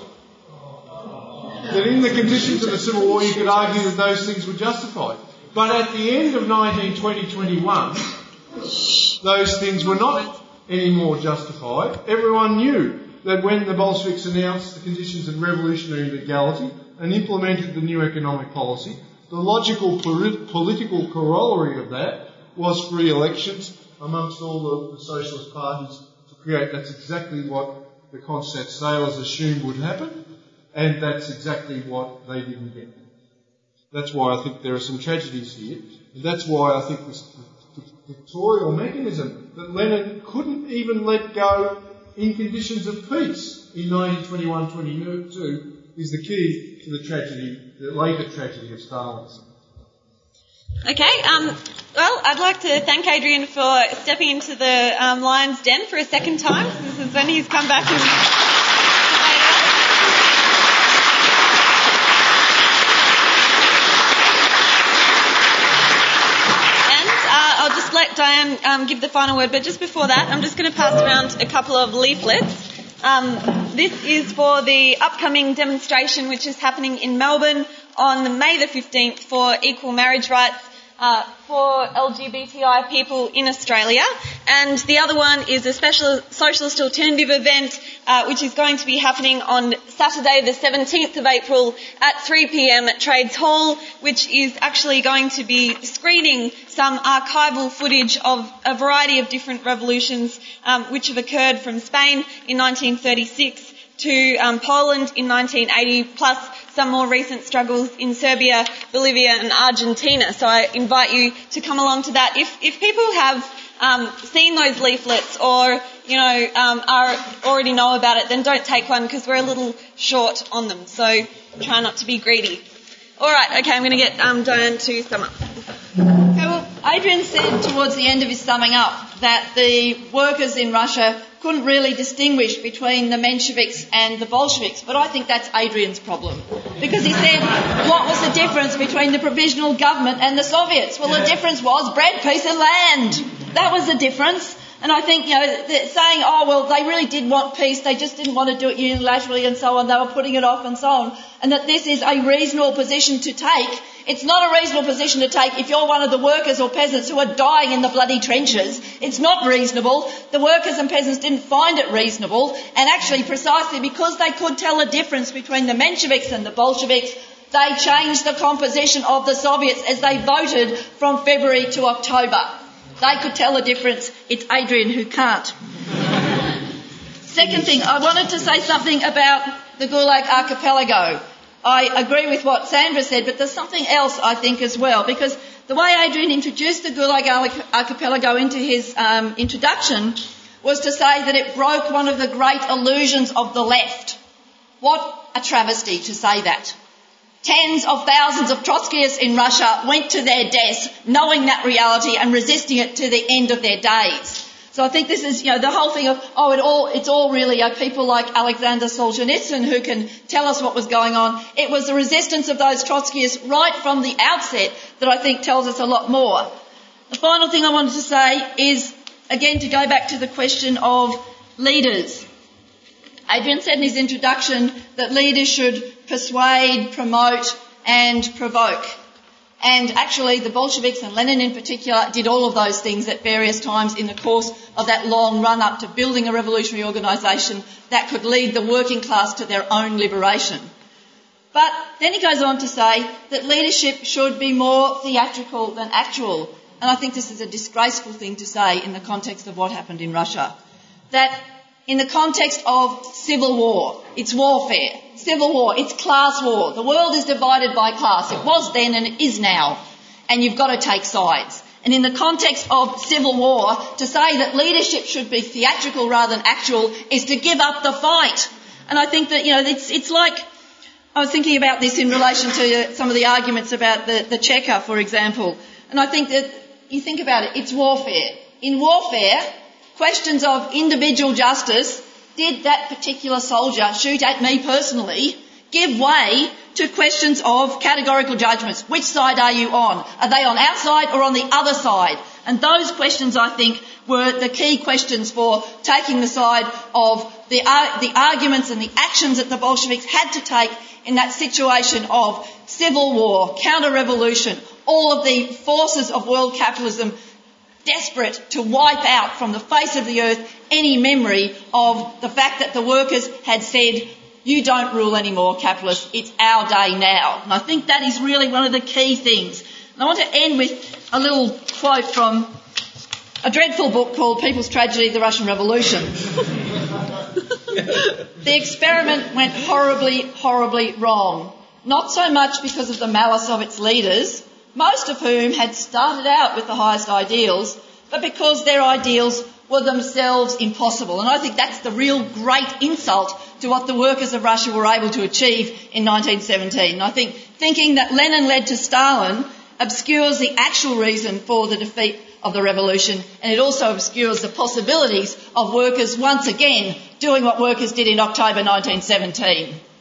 That in the conditions of the Civil War you could argue that those things were justified. But at the end of 1920-21, those things were not any more justified. Everyone knew that when the Bolsheviks announced the conditions of revolutionary legality and implemented the new economic policy, the logical political corollary of that was free elections amongst all the socialist parties to create. That's exactly what the Kronstadt sailors assumed would happen, and that's exactly what they didn't get. That's why I think there are some tragedies here, and that's why I think this dictatorial mechanism that Lenin couldn't even let go in conditions of peace in 1921-22 is the key to the tragedy, the later tragedy of Stalinism. Okay, well, I'd like to thank Adrian for stepping into the lion's den for a second time. This is when he's come back and I'll just let Diane give the final word, but just before that, I'm just going to pass around a couple of leaflets. This is for the upcoming demonstration which is happening in Melbourne on May the 15th for equal marriage rights for LGBTI people in Australia. And the other one is a special socialist alternative event which is going to be happening on Saturday the 17th of April at 3 p.m. at Trades Hall, which is actually going to be screening some archival footage of a variety of different revolutions which have occurred from Spain in 1936 to Poland in 1980, plus some more recent struggles in Serbia, Bolivia and Argentina. So I invite you to come along to that. If people have seen those leaflets or, already know about it, then don't take one because we're a little short on them. So try not to be greedy. All right, okay, I'm going to get Diane to sum up. Okay, well, Adrian said towards the end of his summing up that the workers in Russia couldn't really distinguish between the Mensheviks and the Bolsheviks, but I think that's Adrian's problem. Because he said, what was the difference between the provisional government and the Soviets? Well, the difference was bread, peace and land. That was the difference. And I think, saying, they really did want peace, they just didn't want to do it unilaterally and so on, they were putting it off and so on, and that this is a reasonable position to take. It's not a reasonable position to take if you're one of the workers or peasants who are dying in the bloody trenches. It's not reasonable. The workers and peasants didn't find it reasonable, and actually precisely because they could tell a difference between the Mensheviks and the Bolsheviks, they changed the composition of the Soviets as they voted from February to October. They could tell a difference. It's Adrian who can't. Second thing, I wanted to say something about the Gulag Archipelago. I agree with what Sandra said, but there's something else I think as well, because the way Adrian introduced the Gulag Archipelago into his introduction was to say that it broke one of the great illusions of the left. What a travesty to say that. Tens of thousands of Trotskyists in Russia went to their deaths knowing that reality and resisting it to the end of their days. So I think this is, the whole thing of, it's all really people like Alexander Solzhenitsyn who can tell us what was going on. It was the resistance of those Trotskyists right from the outset that I think tells us a lot more. The final thing I wanted to say is, again, to go back to the question of leaders. Adrian said in his introduction that leaders should persuade, promote and provoke. And actually the Bolsheviks, and Lenin in particular, did all of those things at various times in the course of that long run-up to building a revolutionary organisation that could lead the working class to their own liberation. But then he goes on to say that leadership should be more theatrical than actual. And I think this is a disgraceful thing to say in the context of what happened in Russia. That in the context of civil war, it's warfare. Civil war, it's class war. The world is divided by class. It was then and it is now. And you've got to take sides. And in the context of civil war, to say that leadership should be theatrical rather than actual is to give up the fight. And I think that, it's like, I was thinking about this in relation to some of the arguments about the Cheka, for example. And I think that you think about it, it's warfare. In warfare, questions of individual justice, did that particular soldier shoot at me personally, give way to questions of categorical judgments. Which side are you on? Are they on our side or on the other side? And those questions, I think, were the key questions for taking the side of the arguments and the actions that the Bolsheviks had to take in that situation of civil war, counter-revolution, all of the forces of world capitalism desperate to wipe out from the face of the earth any memory of the fact that the workers had said, you don't rule anymore, capitalists, it's our day now. And I think that is really one of the key things. And I want to end with a little quote from a dreadful book called People's Tragedy, The Russian Revolution. The experiment went horribly, horribly wrong. Not so much because of the malice of its leaders, most of whom had started out with the highest ideals, but because their ideals were themselves impossible. And I think that's the real great insult to what the workers of Russia were able to achieve in 1917. And I think thinking that Lenin led to Stalin obscures the actual reason for the defeat of the revolution, and it also obscures the possibilities of workers once again doing what workers did in October 1917.